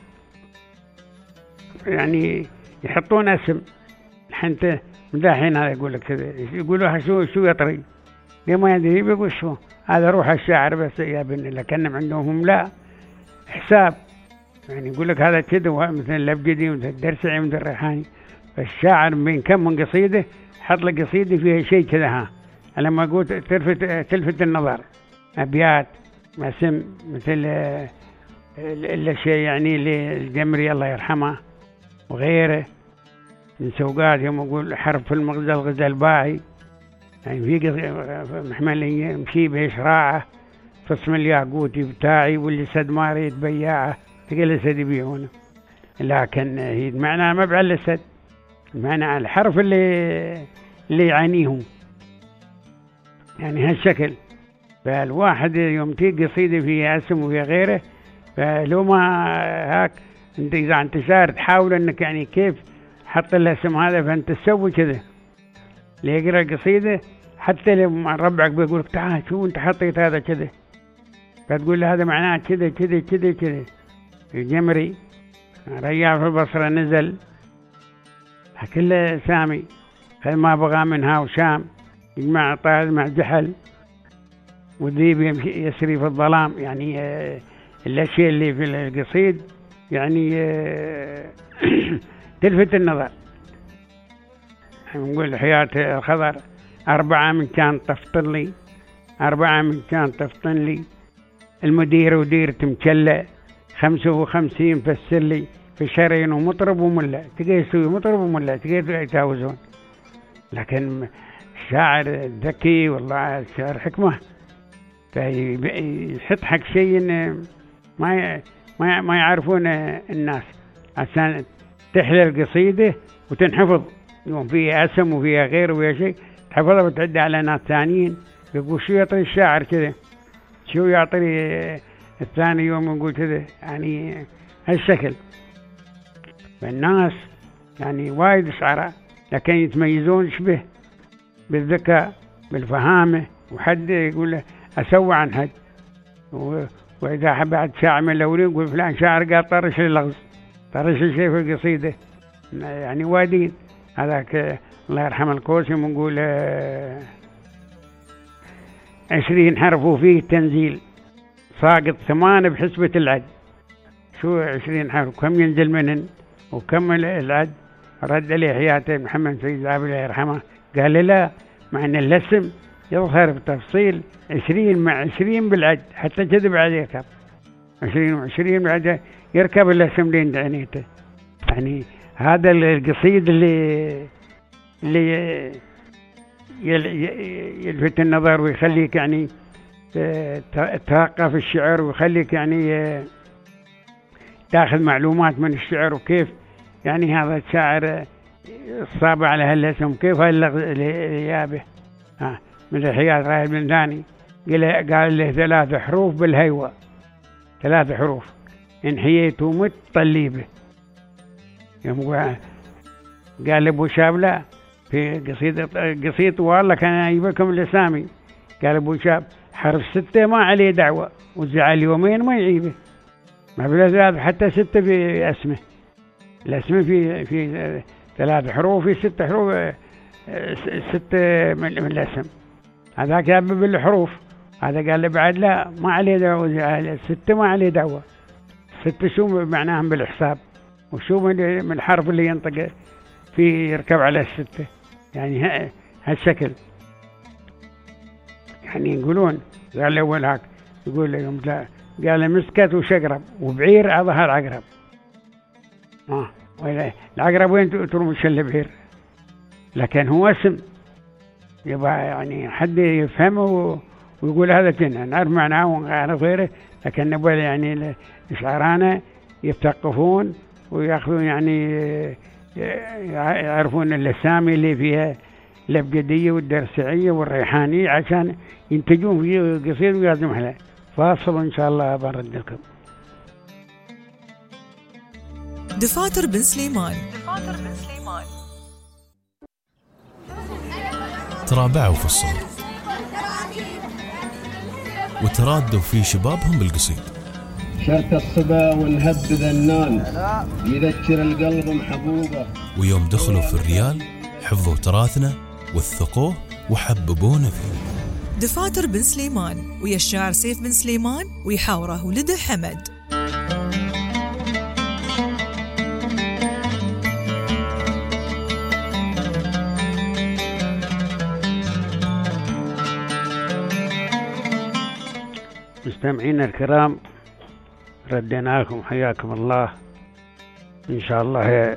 يعني يحطون اسم. حتى من الحين هذا يقول لك كذا يقولوا شو شو يطري ليه ما يدري بيقول شو هذا روح الشاعر بس يا بني. لكن عندهم لا حساب. يعني يقول لك هذا كذا مثل الأبجدي مثل الدرسعي مثل الريحاني. فالشاعر بين كم من قصيدة حط له قصيدة فيها شيء كذا ها لما أقول تلفت تلفت النظر أبيات اسم مثل الأشياء يعني للجمري الله يرحمه وغيره من سوقات. يوم أقول حرف في المغزل الغزل باعي يعني في محملية مشي بإشراعه في اسم الياقوتي بتاعي واللي سد ما ريد بياعه تقل سد يبيعونه. لكن هي معناها ما بعل السد معناها الحرف اللي اللي يعانيهم يعني هالشكل. فالواحد يوم تيجي قصيدة فيها اسم وفيها غيره فلو ما هاك انت اذا انت شاعر تحاول انك يعني كيف حط الاسم هذا فانت تسوي كذا اللي يقرا القصيده حتى لو ربعك بيقول لك تعال شو انت حطيت هذا كذا فتقول له هذا معناه كذا كذا كذا كذا. الجمري رياح في البصره نزل كله سامي فما بغى منها وشام يجمع طاهر مع جحل والذيب يسري في الظلام. يعني آه الاشياء اللي في القصيد يعني آه تلفت النظر. نقول حياة الخضر أربعة من كان تفطن لي أربعة من كان تفطن لي المدير وديرة مكلة خمسة وخمسين فسر لي في شرين ومطرب وملا تقي يسوي مطرب وملا تقي يتاوزون. لكن الشاعر ذكي والله الشاعر حكمة فيحط حق شيء ما ما ما يعرفون الناس عشان تحلى القصيدة وتنحفظ. يوم فيها اسم وفيها غير وفيها شيء تحفظها وتعدي على ناس ثانيين يقول شو يعطي الشاعر كذا شو يعطي الثاني يوم يقول كذا يعني هالشكل. فالناس يعني وايد شعراء لكن يتميزون شبه بالذكاء بالفهامة. وحد يقول له أسوى عن حد وإذا بعد شاعر من الأولين يقول فلان شاعر قال طرش اللغز طرش الشيء في القصيدة يعني وايدين. هذاك الله يرحم الكوسي ونقول عشرين حرف وفيه تنزيل ساقط ثمان بحسبة العد. شو عشرين حرف كم ينزل منهن وكم العد؟ رد عليه حياته محمد سيد عابد الله يرحمه قال لي لا مع ان الاسم يظهر بتفصيل عشرين مع عشرين بالعد حتى كذب عليه كاب عشرين وعشرين بعد يركب الاسم لين دعنيته. يعني هذا القصيد اللي اللي يلفت النظر ويخليك يعني تثقف الشعر ويخليك يعني تاخذ معلومات من الشعر وكيف يعني هذا الشاعر صاب على هالاسم كيف هالغيابه. ها من الحياة راهب بن ثاني قال له ثلاث حروف بالهيوة ثلاث حروف إن حييت ومت طليبه. يوم قال ابو شاب لا في قصيدة قصيدة والله كان يجيبكم الاسامي قال ابو شاب حرف ستة ما عليه دعوة والزعل يومين ما يعيبه ما بلا حتى ستة في اسمه الاسم في في ثلاث حروف في ست حروف ستة من الاسم. هذا كان بالحروف هذا قال له بعد لا ما عليه دعوة الستة ما عليه دعوة. ستة شو معناهم بالحساب وشو من الحرف اللي ينطق فيه يركب على الستة يعني هالشكل. يعني يقولون قال الأول هاك يقول لهم لا قال مسكت وشقرب وبعير على ظهر عقرب. آه العقرب وين ترمش البعير لكن هو اسم يبقى يعني حد يفهمه ويقول هذا جنة، نعرف معناه ونعرف غيره، لكن نبغى يعني الشعرانا يثقفون ويأخذون يعني يعرفون الأسامي اللي فيها الأبجدية والدرسعية والريحانية عشان ينتجون فيه قصير ويقدم عليه. فاصل إن شاء الله برد لكم. دفاتر بن سليمان. دفاتر بن سليمان ترابعوا في الصوت وترادوا في شبابهم بالقصيد. شرط الصبا والهب ذنان يذكر القلب محبوبه. ويوم دخلوا في الريال حفظوا تراثنا وثقوه وحببونا فيه. دفاتر بن سليمان ويا الشاعر سيف بن سليمان ويحاوره ولده حمد. مستمعينا الكرام، رديناكم حياكم الله. إن شاء الله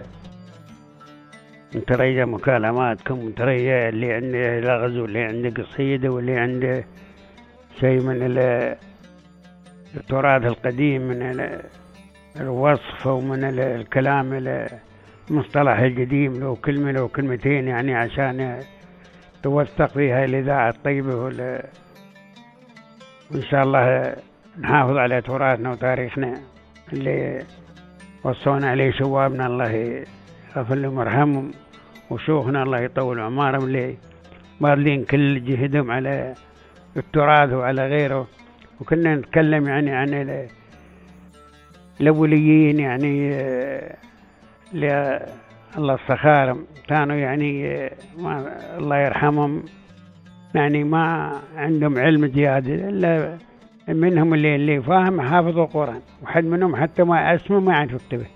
نتريا مكالماتكم ونتريا اللي عنده لغز واللي عنده قصيدة واللي عنده شيء من التراث القديم من الوصف ومن الكلام المصطلح القديم، لو كلمة لو كلمتين يعني عشان توثق فيها الإذاعة الطيبة. وإن شاء الله نحافظ على تراثنا وتاريخنا اللي وصونا عليه شوابنا، الله يغفر لهم ويرحمهم، وشيوخنا الله يطول عمارهم اللي باذلين كل جهدهم على التراث وعلى غيره. وكنا نتكلم يعني عن الأوليين، يعني الله الصخارم كانوا يعني ما الله يرحمهم يعني ما عندهم علم زيادة، إلا منهم اللي اللي فاهم حافظوا القرآن، وحد منهم حتى ما اسمه ما يعرف يكتبه،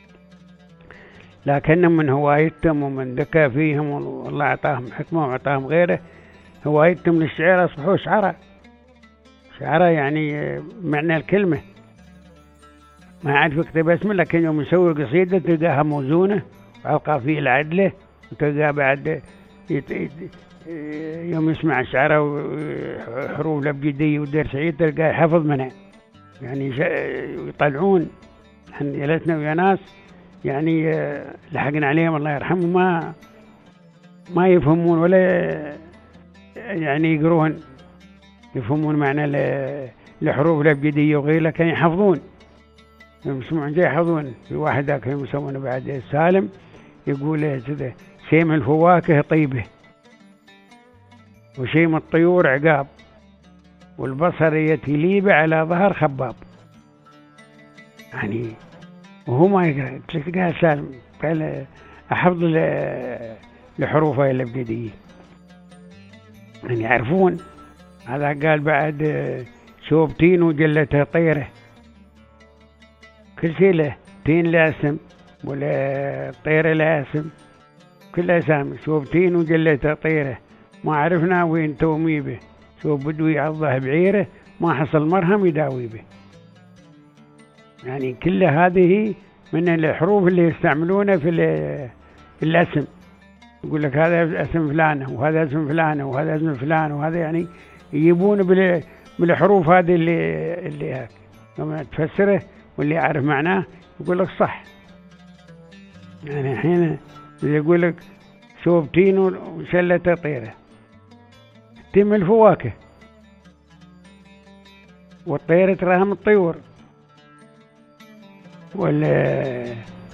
لكنهم من هوايتهم ومن ذكاء فيهم والله أعطاهم حكمة وأعطاهم غيره هوايتهم للشعر أصبحوا شعراء. شعراء يعني معنى الكلمة ما يعرف يكتب اسمه، لكن يوم يسوي قصيدة تلقاها موزونة وعلقى فيه العدلة، وتلقى بعد يت... يوم يسمع الشعراء وحروف الأبجدية والدرسعية تلقاه يحفظ منها، يعني يطلعون. احنا جلسنا ويا ناس يعني لحقنا عليهم الله يرحمهم ما ما يفهمون ولا يعني يقرون يفهمون معنى الحروف الأبجدية وغيرها، لكن يحفظون يوم يسمعون جاي يحفظون. في واحد ذاك يسمونه بعد سالم يقول كذا: شيم الفواكه طيبة وشيم الطيور عقاب والبصر يتليب على ظهر خباب. يعني وهو ما يقرأ، قال سالم قال أحفظ لحروفها الأبجدية يعني يعرفون. هذا قال بعد شوف تين وجلتها طيرة، كل شيء له، تين له اسم ولا طيرة له اسم، كل اسامي. شوف تين وجلتها طيرة ما عرفنا وين تومي به، شوف بدوي عضه بعيره ما حصل مرهم يداوي به. يعني كل هذه من الحروف اللي يستعملونها في الاسم. يقول لك هذا اسم فلان وهذا اسم فلان وهذا اسم فلان وهذا، يعني يجيبون بالحروف هذه اللي اللي هيك لما تفسره واللي يعرف معناه يقول لك صح. يعني الحين يقول لك شوف تين وشلته طيره، تم الفواكه والطير تراها من الطيور، ولا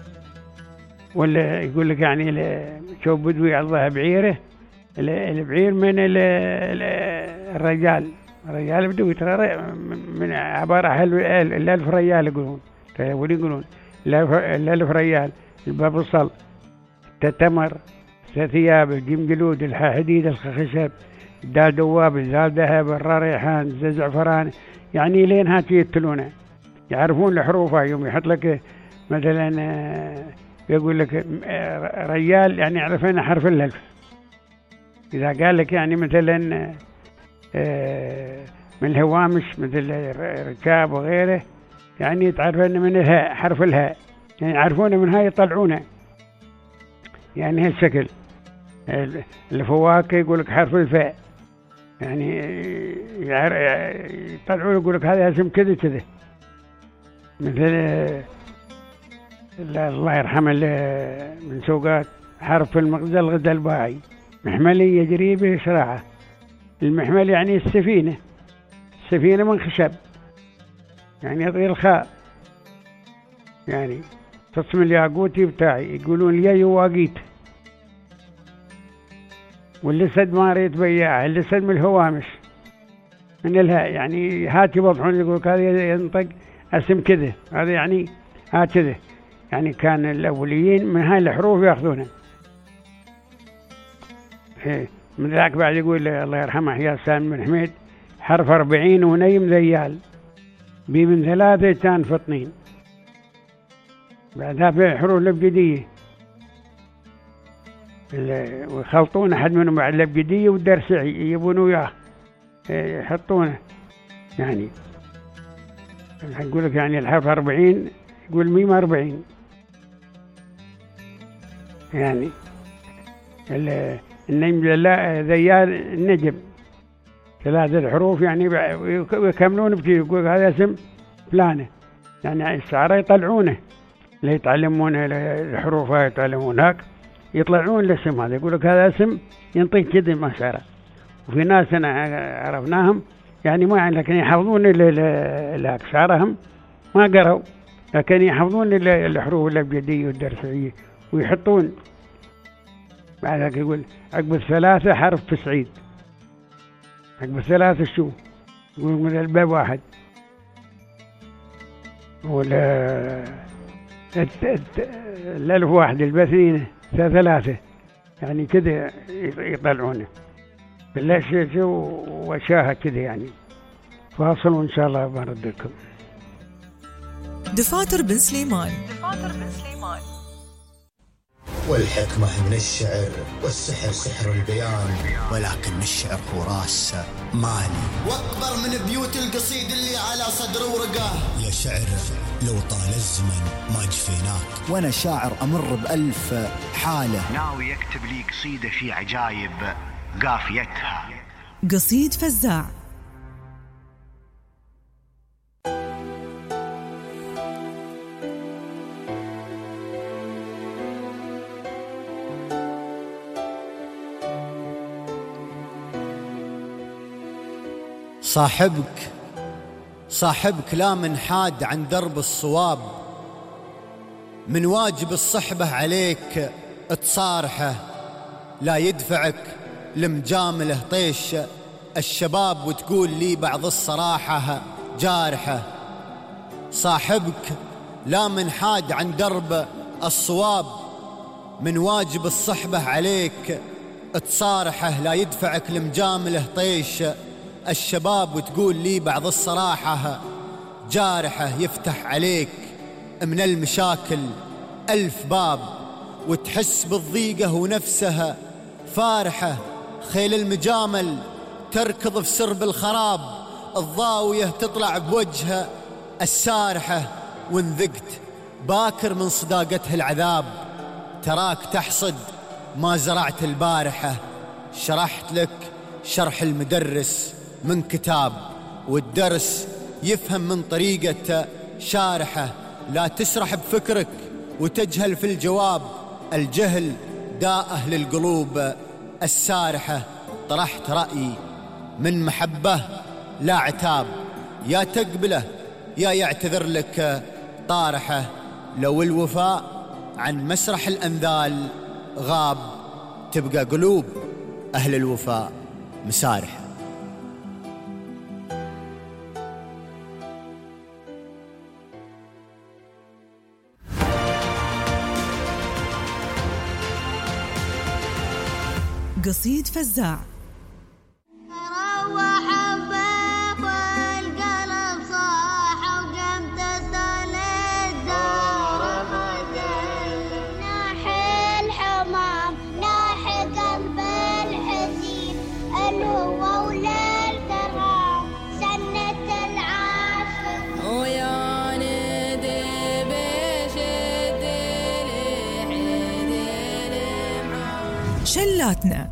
ولا يقول لك يعني شوف بدوي عضها بعيره، البعير من الرجال، الرجال بدوي ترى من عبارة عن الألف ريال يقولون، يقولون الألف ريال، الباب الصل، تتمر، ثياب، الجيم جلود، الحاء حديد، الخشب، دال دواب، الزال ذهب، الراء ريحان، زعفران، يعني لين هاتي يتلونه يعرفون الحروفها. يوم يحط لك مثلا يقول لك ريال يعني يعرفين حرف الألف. إذا قال لك يعني مثلا من الهوامش مثل ركاب وغيره يعني تعرفين من الهاء حرف الهاء، يعني يعرفونه من هاي يطلعونه، يعني هالشكل. الفواكه يقول لك حرف الفاء، يعني يطلعون يقول لك هذا اسم كذا كذا. مثل الله يرحمه من سوقات حرف المغزى الغزى الباعي، محملي يجري به شراعة. المحمل يعني السفينة، السفينة من خشب، يعني يطغي الخاء، يعني تصم الياقوتي بتاعي، يقولون لي يواقيت. واللسد ما ريت بياعه، اللسد من الهوامش من الهاء، يعني هات يوضحون يقول هذا ينطق اسم كذا، هذا يعني هكذا. يعني كان الأوليين من هاي الحروف يأخذونها. من ذاك بعد يقول الله يرحمه يا سالم بن حميد حرف أربعين ونيم ذيال بي من ثلاثة كان فطنين. بعدها في الحروف الأبجدية ويخلطون أحد منهم بعد الأبجدية والدرسعي يجيبونه وياه يحطونه. يعني يقول لك يعني الحرف أربعين يقول ميم أربعين، يعني النجم ذيال النجم ثلاثة حروف، يعني ويكملون بكي يقول هذا اسم فلانة. يعني الشعراء يطلعونه اللي يتعلمون الحروف هاي يتعلمون هاك يطلعون الاسم هذا، يقول لك هذا اسم ينطق كذا ما شعره. وفي ناس أنا عرفناهم يعني ما يعني لكن يحفظون الهاك شعرهم ما قروا، لكن يحفظون الحروف الأبجدية والدرسعية ويحطون. بعد ذلك يقول عقب الثلاثة حرف في سعيد، عقب الثلاثة شو يقول من الباب واحد، ولا الألف واحد الباثنين ثلاثة، يعني كذا يطلعونه بالله شيء وشاهة كذا. يعني فاصل وإن شاء الله برد لكم. دفاتر بن سليمان. دفاتر بن سليمان. والحكمة من الشعر والسحر سحر البيان، ولكن الشعر هو راس مالي واكبر من بيوت القصيد اللي على صدر ورقه. يا شعر لو طال الزمن ما جفيناك، وانا شاعر امر بألف حالة، ناوي يكتب لي قصيدة في عجايب قافيتها. قصيد فزاع. صاحبك صاحبك لا منحاد عن درب الصواب، من واجب الصحبة عليك تصارحه، لا يدفعك لمجامله طيش الشباب وتقول لي بعض الصراحة جارحة. صاحبك لا منحاد عن درب الصواب، من واجب الصحبة عليك تصارحه، لا يدفعك لمجامله طيش الشباب وتقول لي بعض الصراحة جارحة. يفتح عليك من المشاكل ألف باب، وتحس بالضيقة ونفسها فارحة. خيل المجامل تركض في سرب الخراب، الضاوية تطلع بوجهها السارحة. وانذقت باكر من صداقتها العذاب، تراك تحصد ما زرعت البارحة. شرحت لك شرح المدرس من كتاب، والدرس يفهم من طريقة شارحة. لا تسرح بفكرك وتجهل في الجواب، الجهل داءه للقلوب السارحة. طرحت رأيي من محبة لا عتاب، يا تقبله يا يعتذر لك طارحة. لو الوفاء عن مسرح الأنذال غاب، تبقى قلوب أهل الوفاء مسارحة. قصيد فزاع. شلاتنا.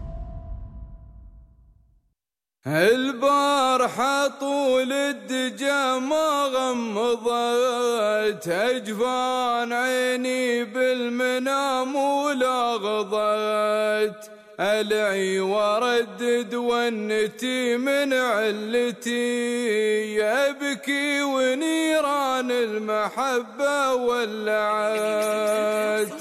البارحة طول الدجا ما غمضت أجفان عيني بالمنام ولا غضت ألعي وردد ونتي من علتي أبكي ونيران المحبة ولعت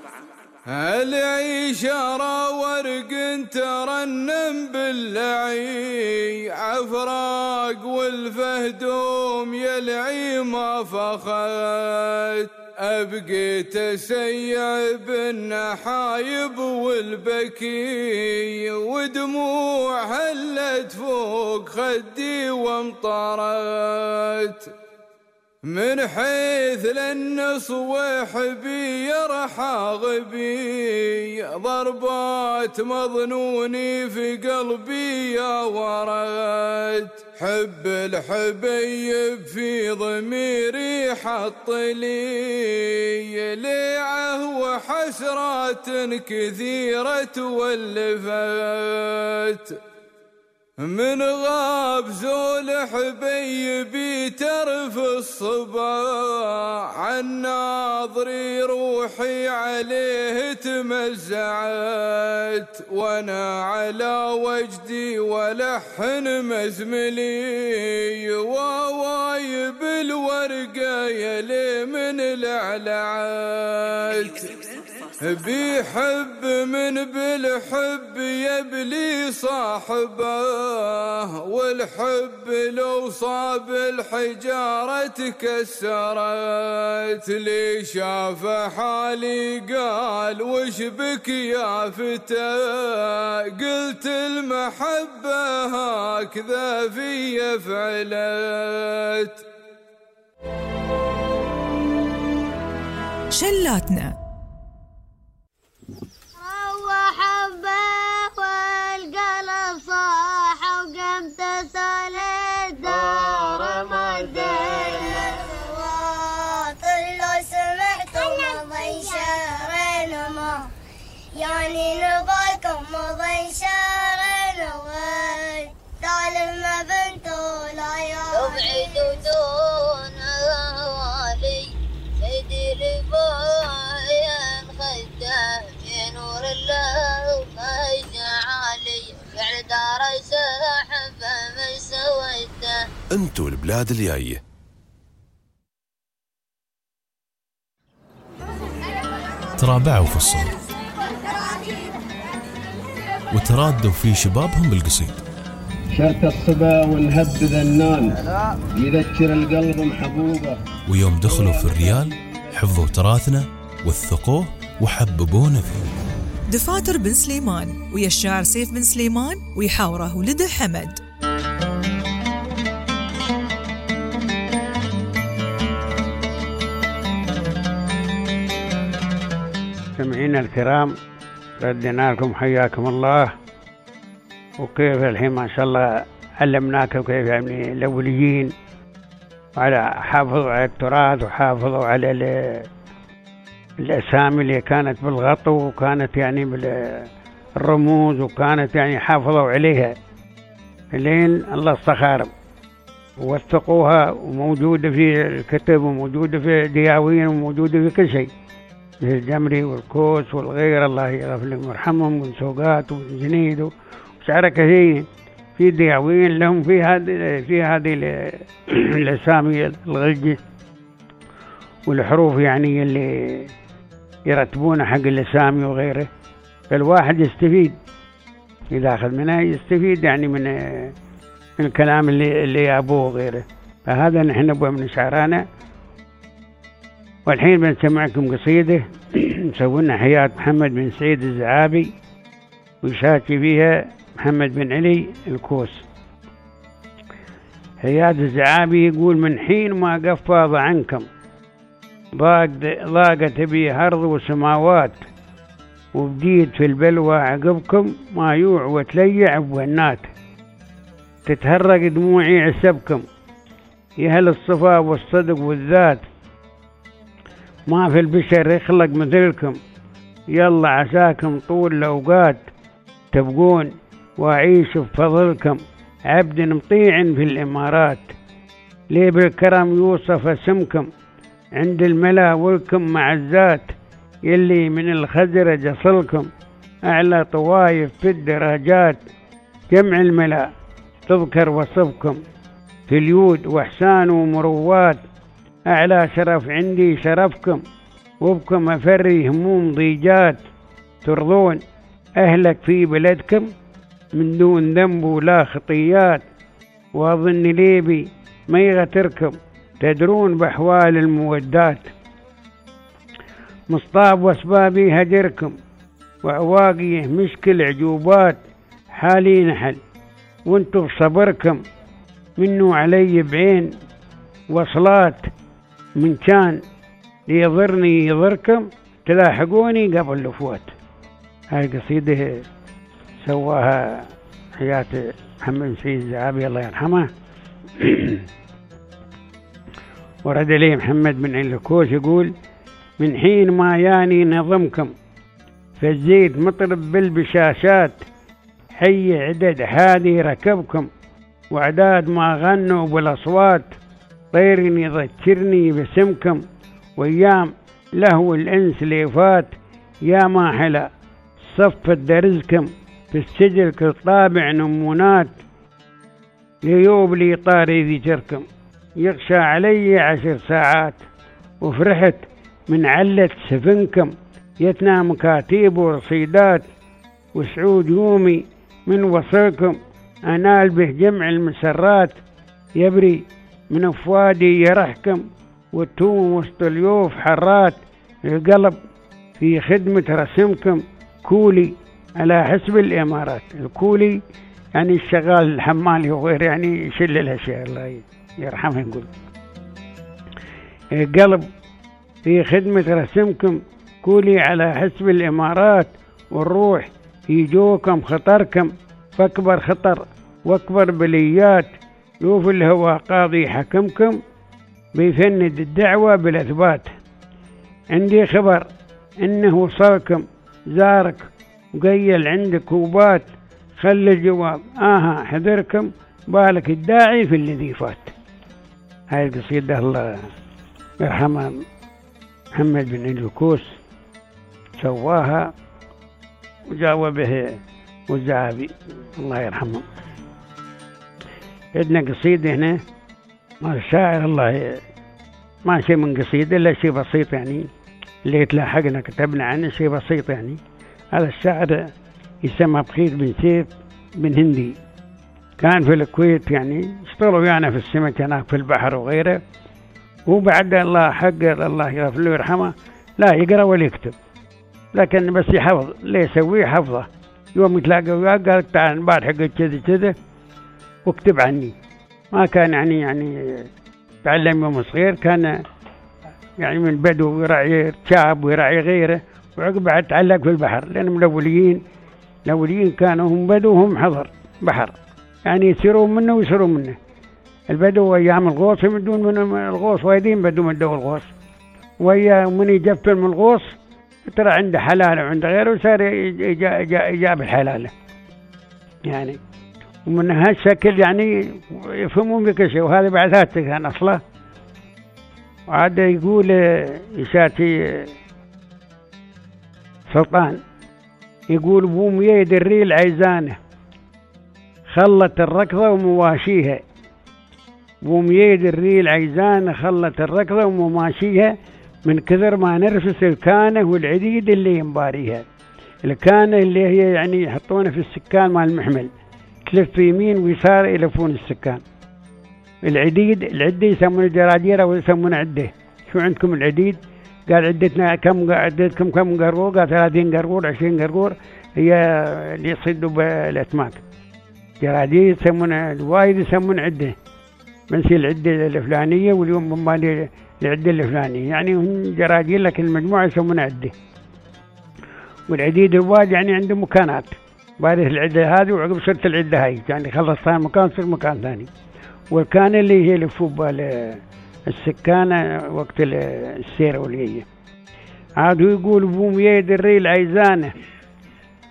ألعي شرى ورق ترنم باللعي عفراق والفهدوم يلعي ما فخت أبقي تسيع بالنحايب والبكي ودموع هلت فوق خدي وامطرت من حيث للنصوح بي يرحى غبي ضربات مظنوني في قلبي يا ورد حب الحبيب في ضميري حط لي ليعه وحسرات كثيرة تولفت من غاب زول حبيبي ترف الصباح عن ناظري روحي عليه تمزعت وانا على وجدي ولحن مزملي وواي بالورقة يلي من العلعات بيحب من بالحب يبلي صاحبه والحب لو صاب الحجارة تكسرت لي شاف حالي قال وش بك يا فتى قلت المحبة هكذا في فعلت شلاتنا. وحبه والقلب صاح وقمت سالت دار مدينة واطل لو سمعتم مضي شهرين وما يعني نبالكم مضي شهرين وما تعلم ما بنتو لا يا تبعد دون والي سيدي رباين خده نور الله ما يجعلي بعد دار سحب من سويته. انتو البلاد الجاية. ترابعوا في الصغر وترادوا في شبابهم بالقصيد. شرت الصبا ونهب ذنان يذكر القلب محبوبه. ويوم دخلوا في الريال حفظوا تراثنا وثقوه وحببونا فيه. دفاتر بن سليمان ويا الشاعر سيف بن سليمان ويحاوره ولده حمد. سمعينا الكرام ردنا لكم حياكم الله. وكيف الحين ما شاء الله علمناكم كيف يعني الأوليين وعلى حافظوا على التراث وحافظوا على الأسامي اللي كانت بالغطو وكانت يعني بالرموز وكانت يعني حافظوا عليها لين الله استخارم ووثقوها وموجودة في الكتب وموجودة في دياوين وموجودة في كل شيء مثل الجمري والكوس والغير الله يغفر لهم ويرحمهم والسوقات والجنيد وشعر كثير في دياوين لهم في هذه في هذه الأسامي الغلجة والحروف يعني اللي يرتبون حق الأسامي وغيره. فالواحد يستفيد إذا أخذ منها يستفيد يعني من من الكلام اللي اللي يابوه وغيره. فهذا نحن نبغى من شعرانا. والحين بنسمعكم قصيدة نسوينا حياة محمد بن سعيد الزعابي ويشارك فيها محمد بن علي الكوس. حياة الزعابي يقول من حين ما قفاض عنكم ضاقت بي أرض وسماوات وبديت في البلوى عقبكم ما يوع وتليع بونات تتهرق دموعي عسبكم يا أهل الصفا والصدق والذات ما في البشر يخلق مثلكم يلا عساكم طول الأوقات تبقون وأعيش بفضلكم عبد مطيع في الإمارات، لي بالكرم يوصف اسمكم عند الملا ولكم معزات، يلي من الخزرج أصلكم أعلى طوايف في الدرجات، جمع الملا تذكر وصفكم في اليود وإحسان ومروات، أعلى شرف عندي شرفكم وبكم أفري هموم ضيجات، ترضون أهلك في بلدكم من دون ذنب ولا خطيات، وأظن ليبي ما يغتركم تدرون بأحوال المودات، مصطاب واسبابي هجركم وعواقيه مشكل عجوبات، حالي نحل وانتو بصبركم منو علي بعين وصلات، من كان ليضرني يضركم تلاحقوني قبل الوفوات. هاي قصيدة سواها حياة محمد سيد الزعابي الله يرحمه. ورد لي محمد بن الكوش يقول: من حين ما ياني نظمكم فالزيت مطرب بالبشاشات، حي عدد حادي ركبكم وعداد ما غنوا بالأصوات، طير يذكرني باسمكم وأيام لهو الأنس ليفات، يا ما حلا صفت درزكم في السجل كطابع نمونات، ليوب لي طاري ذكركم يغشى علي عشر ساعات، وفرحت من علة سفنكم يتنا مكاتيب ورصيدات، وسعود يومي من وصلكم أنال به جمع المسرات، يبري من أفوادي يرحكم والتوم وسط اليوف حرات، القلب في خدمة رسمكم كولي على حسب الإمارات. الكولي يعني الشغال الحمالي وغير، يعني يشل الأشياء الله يرحمه. يقول القلب في خدمة رسمكم كولي على حسب الإمارات، والروح في جوكم خطركم فأكبر خطر وأكبر بليات، يوف الهوى قاضي حكمكم بيفند الدعوة بالأثبات، عندي خبر إنه وصلكم زارك وقيل عندك وبات، خلي الجواب آها حذركم بالك الداعي في الذي فات. هاي القصيدة الله يرحمه محمد بن الكوس سواها وجاوبه والزعابي الله يرحمه. عندنا قصيدة هنا ما الشاعر الله ما شيء من قصيدة إلا شيء بسيط، يعني اللي تلاحقنا كتبنا عنه شيء بسيط. يعني هذا الشاعر يسمى بخيت بن سيف بن هندي، كان في الكويت، يعني اشتغلوا يعني في السمك هناك في البحر وغيره، وبعد الله حقر الله يغفر له ويرحمه لا يقرأ ولا يكتب، لكن بس يحفظ. ليه يسويه حفظه؟ يوم يتلاقى وياه قال تعال البارحة قلت كذا كذا واكتب عني. ما كان يعني يعني تعلم يوم صغير، كان يعني من بدو يراعي شعب ويراعي غيره، وعقب تعلق في البحر، لأنهم الأوليين الأوليين كانوا هم بدو هم حضر بحر، يعني يسيرون منه ويسيرون منه. البدو أيام الغوص يمدون من الغوص، وايدين بدو مدوا الغوص، ويا من يجفل من الغوص ترى عنده حلال وعنده غيره، وصار يجاب الحلال يعني. ومن هالشكل يعني يفهمون بكل شيء. وهذا بعد ذاته كان أصله. وعاد يقول يشاتي سلطان يقول: بومية دري العيزانة خلت الركضة ومواشيها، بومية دري العيزانة خلت الركضة ومواشيها، من كثر ما نرفس الكانة والعديد اللي ينباريها. الكانة اللي هي يعني يحطونها في السكان مال المحمل، تلف يمين ويسار يلفون السكان. العديد العدة يسمون الجراجير أو يسمون عدة. شو عندكم العديد؟ قال عدتنا كم، عدتكم كم قرقور؟ قال ثلاثين قرقور عشرين قرقور، هي اللي يصيدوا بالأسماك. جراجير يسمون الوايد يسمون عدة، بس العدة الفلانية واليوم بمالي العدة الفلانية، يعني هم جراجير لكن المجموعة يسمونها عدة. والعديد الوايد يعني عنده مكانات، بعد العدة هذه وعقب صرت العدة هاي، يعني خلصتها مكان صار مكان ثاني. والكان اللي هي لفوب السكانة وقت السير والجية. عادوا يقول: بومية دري العيزانة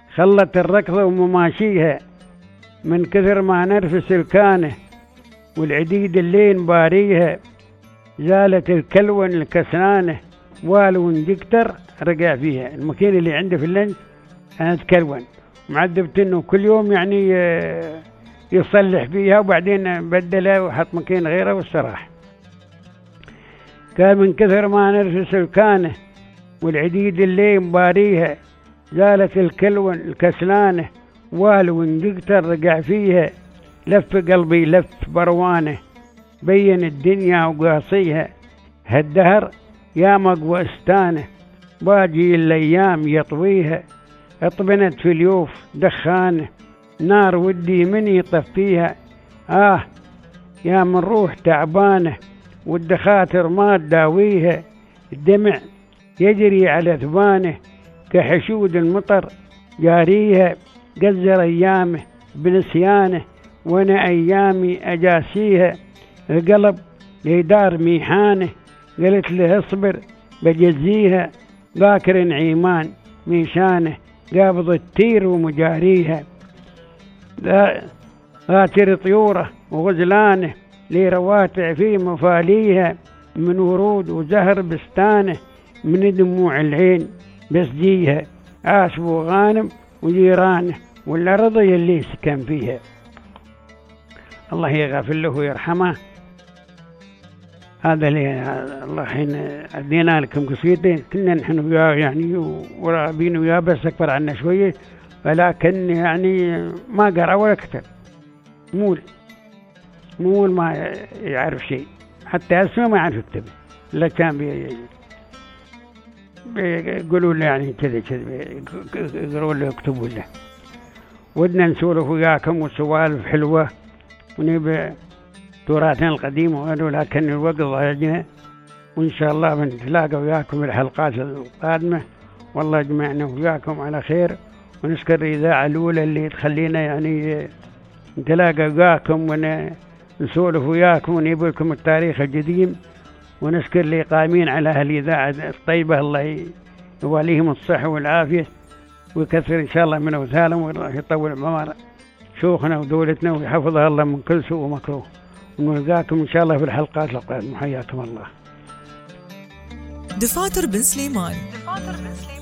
خلت الركضة ومماشيها من كثر ما نرفس الكانة، والعديد اللي نباريها زالت الكلون الكسرانة، والو دكتر رجع فيها. المكين اللي عنده في اللنج أنا تكلون معذبت إنه كل يوم يعني يصلح فيها وبعدين بدلها وحط مكين غيره والصراحة. قال من كثر ما نرفس الكانة والعديد اللي مباريها زالت الكلون الكسلانة، والو دكتر رجع فيها. لف قلبي لف بروانه بين الدنيا وقاصيها، هالدهر يا مقوى استانه باجي الايام يطويها. اطبنت في اليوف دخانه نار ودي من يطفيها، آه يا من روح تعبانه والدخاتر ما تداويها. الدمع يجري على ثبانه كحشود المطر جاريها، قزر ايامه بنسيانه وانا ايامي اجاسيها. القلب ليدار ميحانه قلت له اصبر بجزيها، ذاكر نعيمان ميشانه قابض التير ومجاريها. ذاتر طيوره وغزلانه لي رواتع في مفاليها، من ورود وزهر بستانه من دموع العين بسجيها. عاشبوا غانم وجيرانه والأرض اللي سكن فيها. الله يغفر له ويرحمه. هذا اللي الله حين أدينا لكم قصيدة كنا نحن وياه يعني ورابين وياه بس أكبر عنا شوية، ولكن يعني ما قرأ ولا كتب. مول مول ما يعرف شيء، حتى اسمه ما يعرف يكتبه، لا كان بي بيقولوا له يعني كذا كذا يقولوا له يكتبوا له. ودنا نسولف وياكم وسوالف حلوة ونبي تراثنا القديم، ولكن الوقت ضايقنا، وإن شاء الله بنتلاقى وياكم الحلقات القادمة. والله جمعنا وياكم على خير، ونشكر الإذاعة الأولى اللي تخلينا يعني نتلاقى وياكم ونسولف وياكم ونجيب لكم التاريخ القديم، ونشكر اللي قائمين على هالإذاعة الطيبة، الله يواليهم الصحة والعافية ويكثر إن شاء الله من أمثالهم، ويطول بعمر شيوخنا ودولتنا ويحفظها الله من كل سوء ومكروه. ونلقاكم إن شاء الله في الحلقات القادمة. حياكم الله. دفاتر بن سليمان. دفاتر بن سليمان.